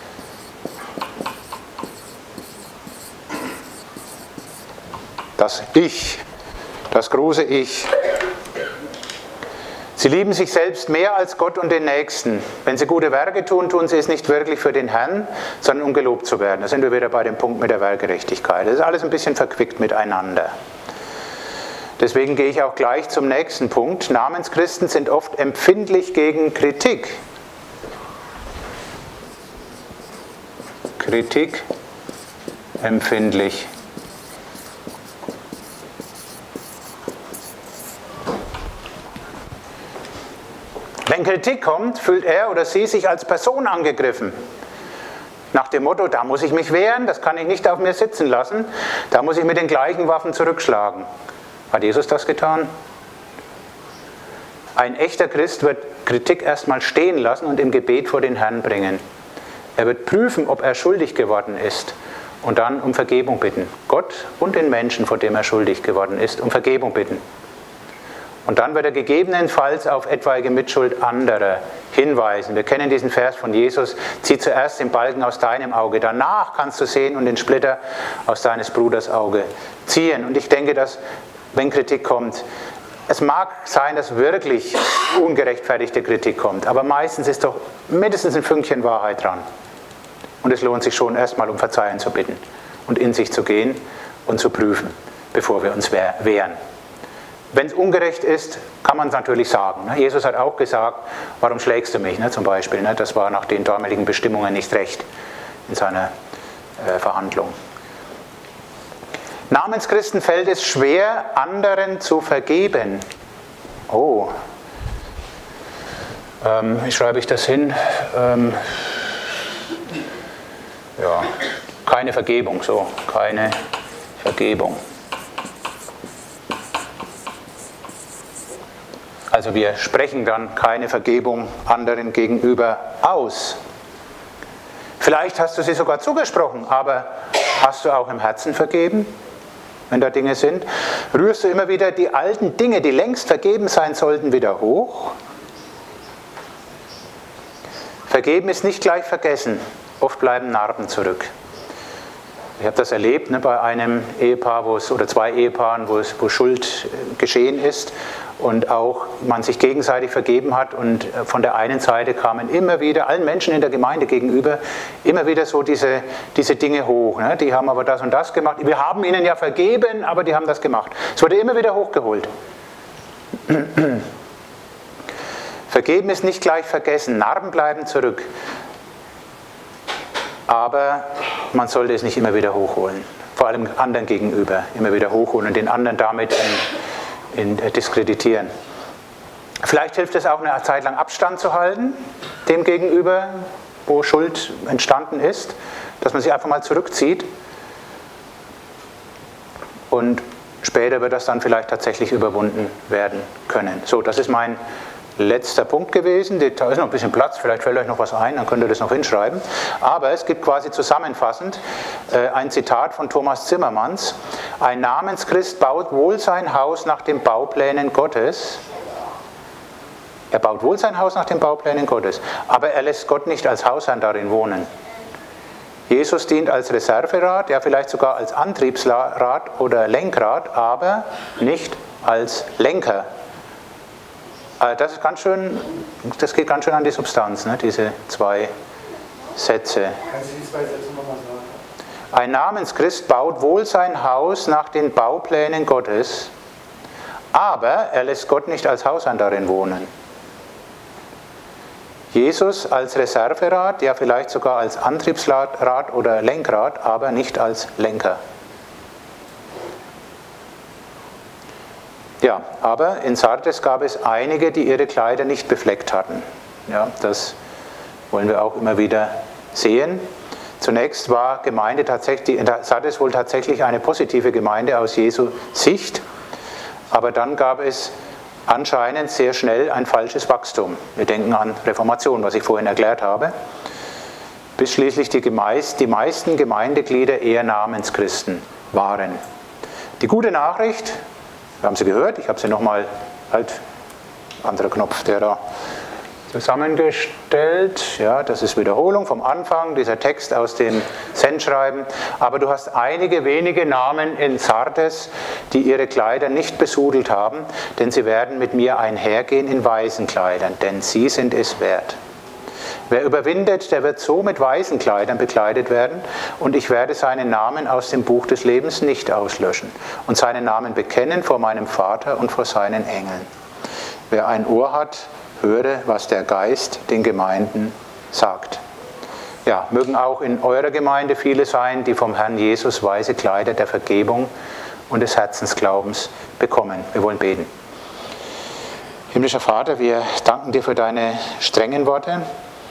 Speaker 1: Das Ich. Das große Ich. Sie lieben sich selbst mehr als Gott und den Nächsten. Wenn sie gute Werke tun, tun sie es nicht wirklich für den Herrn, sondern um gelobt zu werden. Da sind wir wieder bei dem Punkt mit der Werkgerechtigkeit. Das ist alles ein bisschen verquickt miteinander. Deswegen gehe ich auch gleich zum nächsten Punkt. Namenschristen sind oft empfindlich gegen Kritik. Kritik empfindlich. Wenn Kritik kommt, fühlt er oder sie sich als Person angegriffen. Nach dem Motto, da muss ich mich wehren, das kann ich nicht auf mir sitzen lassen, da muss ich mit den gleichen Waffen zurückschlagen. Hat Jesus das getan? Ein echter Christ wird Kritik erstmal stehen lassen und im Gebet vor den Herrn bringen. Er wird prüfen, ob er schuldig geworden ist und dann um Vergebung bitten. Gott und den Menschen, vor dem er schuldig geworden ist, um Vergebung bitten. Und dann wird er gegebenenfalls auf etwaige Mitschuld anderer hinweisen. Wir kennen diesen Vers von Jesus, zieh zuerst den Balken aus deinem Auge, danach kannst du sehen und den Splitter aus deines Bruders Auge ziehen. Und ich denke, dass, wenn Kritik kommt, es mag sein, dass wirklich ungerechtfertigte Kritik kommt, aber meistens ist doch mindestens ein Fünkchen Wahrheit dran. Und es lohnt sich schon erstmal um Verzeihen zu bitten und in sich zu gehen und zu prüfen, bevor wir uns wehren. Wenn es ungerecht ist, kann man es natürlich sagen. Jesus hat auch gesagt, warum schlägst du mich, zum Beispiel. Das war nach den damaligen Bestimmungen nicht recht in seiner Verhandlung. Namenschristen fällt es schwer, anderen zu vergeben. Oh, ähm, wie schreibe ich das hin? Ähm, ja, keine Vergebung, so, keine Vergebung. Also wir sprechen dann keine Vergebung anderen gegenüber aus. Vielleicht hast du sie sogar zugesprochen, aber hast du auch im Herzen vergeben, wenn da Dinge sind? Rührst du immer wieder die alten Dinge, die längst vergeben sein sollten, wieder hoch? Vergeben ist nicht gleich vergessen. Oft bleiben Narben zurück. Ich habe das erlebt ne, bei einem Ehepaar, wo es, oder zwei Ehepaaren, wo, es, wo Schuld geschehen ist und auch man sich gegenseitig vergeben hat und von der einen Seite kamen immer wieder, allen Menschen in der Gemeinde gegenüber, immer wieder so diese, diese Dinge hoch. Ne? Die haben aber das und das gemacht. Wir haben ihnen ja vergeben, aber die haben das gemacht. Es wurde immer wieder hochgeholt. Vergeben ist nicht gleich vergessen. Narben bleiben zurück. Aber man sollte es nicht immer wieder hochholen. Vor allem anderen gegenüber immer wieder hochholen und den anderen damit in, in diskreditieren. Vielleicht hilft es auch, eine Zeit lang Abstand zu halten, dem gegenüber, wo Schuld entstanden ist, dass man sich einfach mal zurückzieht und später wird das dann vielleicht tatsächlich überwunden werden können. So, das ist mein letzter Punkt gewesen. Da ist noch ein bisschen Platz, vielleicht fällt euch noch was ein, dann könnt ihr das noch hinschreiben. Aber es gibt quasi zusammenfassend äh, ein Zitat von Thomas Zimmermanns. Ein Namenschrist baut wohl sein Haus nach den Bauplänen Gottes. Er baut wohl sein Haus nach den Bauplänen Gottes, aber er lässt Gott nicht als Hausherrn darin wohnen. Jesus dient als Reserverad, ja vielleicht sogar als Antriebsrad oder Lenkrad, aber nicht als Lenker. Das ist ganz schön, das geht ganz schön an die Substanz, ne, diese zwei Sätze.
Speaker 3: Kannst du die zwei Sätze nochmal sagen?
Speaker 1: Ein Namenschrist baut wohl sein Haus nach den Bauplänen Gottes, aber er lässt Gott nicht als Hausherrn darin wohnen. Jesus als Reserverad, ja vielleicht sogar als Antriebsrad oder Lenkrad, aber nicht als Lenker. Ja, aber in Sardes gab es einige, die ihre Kleider nicht befleckt hatten. Ja, das wollen wir auch immer wieder sehen. Zunächst war Gemeinde tatsächlich, Sardes wohl tatsächlich eine positive Gemeinde aus Jesu Sicht, aber dann gab es anscheinend sehr schnell ein falsches Wachstum. Wir denken an Reformation, was ich vorhin erklärt habe, bis schließlich die, die meisten Gemeindeglieder eher Namenschristen waren. Die gute Nachricht, wir haben sie gehört, ich habe sie nochmal, halt, anderer Knopf, der da zusammengestellt, ja, das ist Wiederholung vom Anfang, dieser Text aus dem Sendschreiben, aber du hast einige wenige Namen in Sardes, die ihre Kleider nicht besudelt haben, denn sie werden mit mir einhergehen in weißen Kleidern, denn sie sind es wert. Wer überwindet, der wird so mit weißen Kleidern bekleidet werden, und ich werde seinen Namen aus dem Buch des Lebens nicht auslöschen und seinen Namen bekennen vor meinem Vater und vor seinen Engeln. Wer ein Ohr hat, höre, was der Geist den Gemeinden sagt. Ja, mögen auch in eurer Gemeinde viele sein, die vom Herrn Jesus weiße Kleider der Vergebung und des Herzensglaubens bekommen. Wir wollen beten. Himmlischer Vater, wir danken dir für deine strengen Worte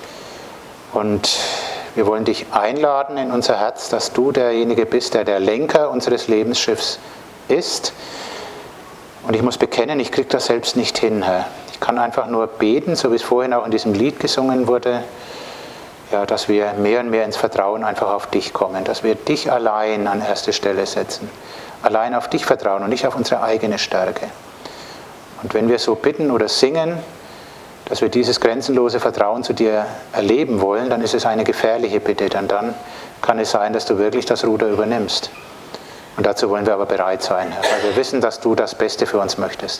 Speaker 1: und wir wollen dich einladen in unser Herz, dass du derjenige bist, der der Lenker unseres Lebensschiffs ist. Und ich muss bekennen, ich kriege das selbst nicht hin, Herr. Ich kann einfach nur beten, so wie es vorhin auch in diesem Lied gesungen wurde, ja, dass wir mehr und mehr ins Vertrauen einfach auf dich kommen, dass wir dich allein an erste Stelle setzen, allein auf dich vertrauen und nicht auf unsere eigene Stärke. Und wenn wir so bitten oder singen, dass wir dieses grenzenlose Vertrauen zu dir erleben wollen, dann ist es eine gefährliche Bitte, denn dann kann es sein, dass du wirklich das Ruder übernimmst. Und dazu wollen wir aber bereit sein, weil wir wissen, dass du das Beste für uns möchtest.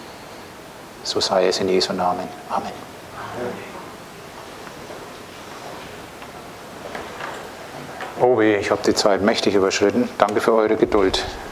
Speaker 1: So sei es in Jesu Namen. Amen. Oh weh, ich habe die Zeit mächtig überschritten. Danke für eure Geduld.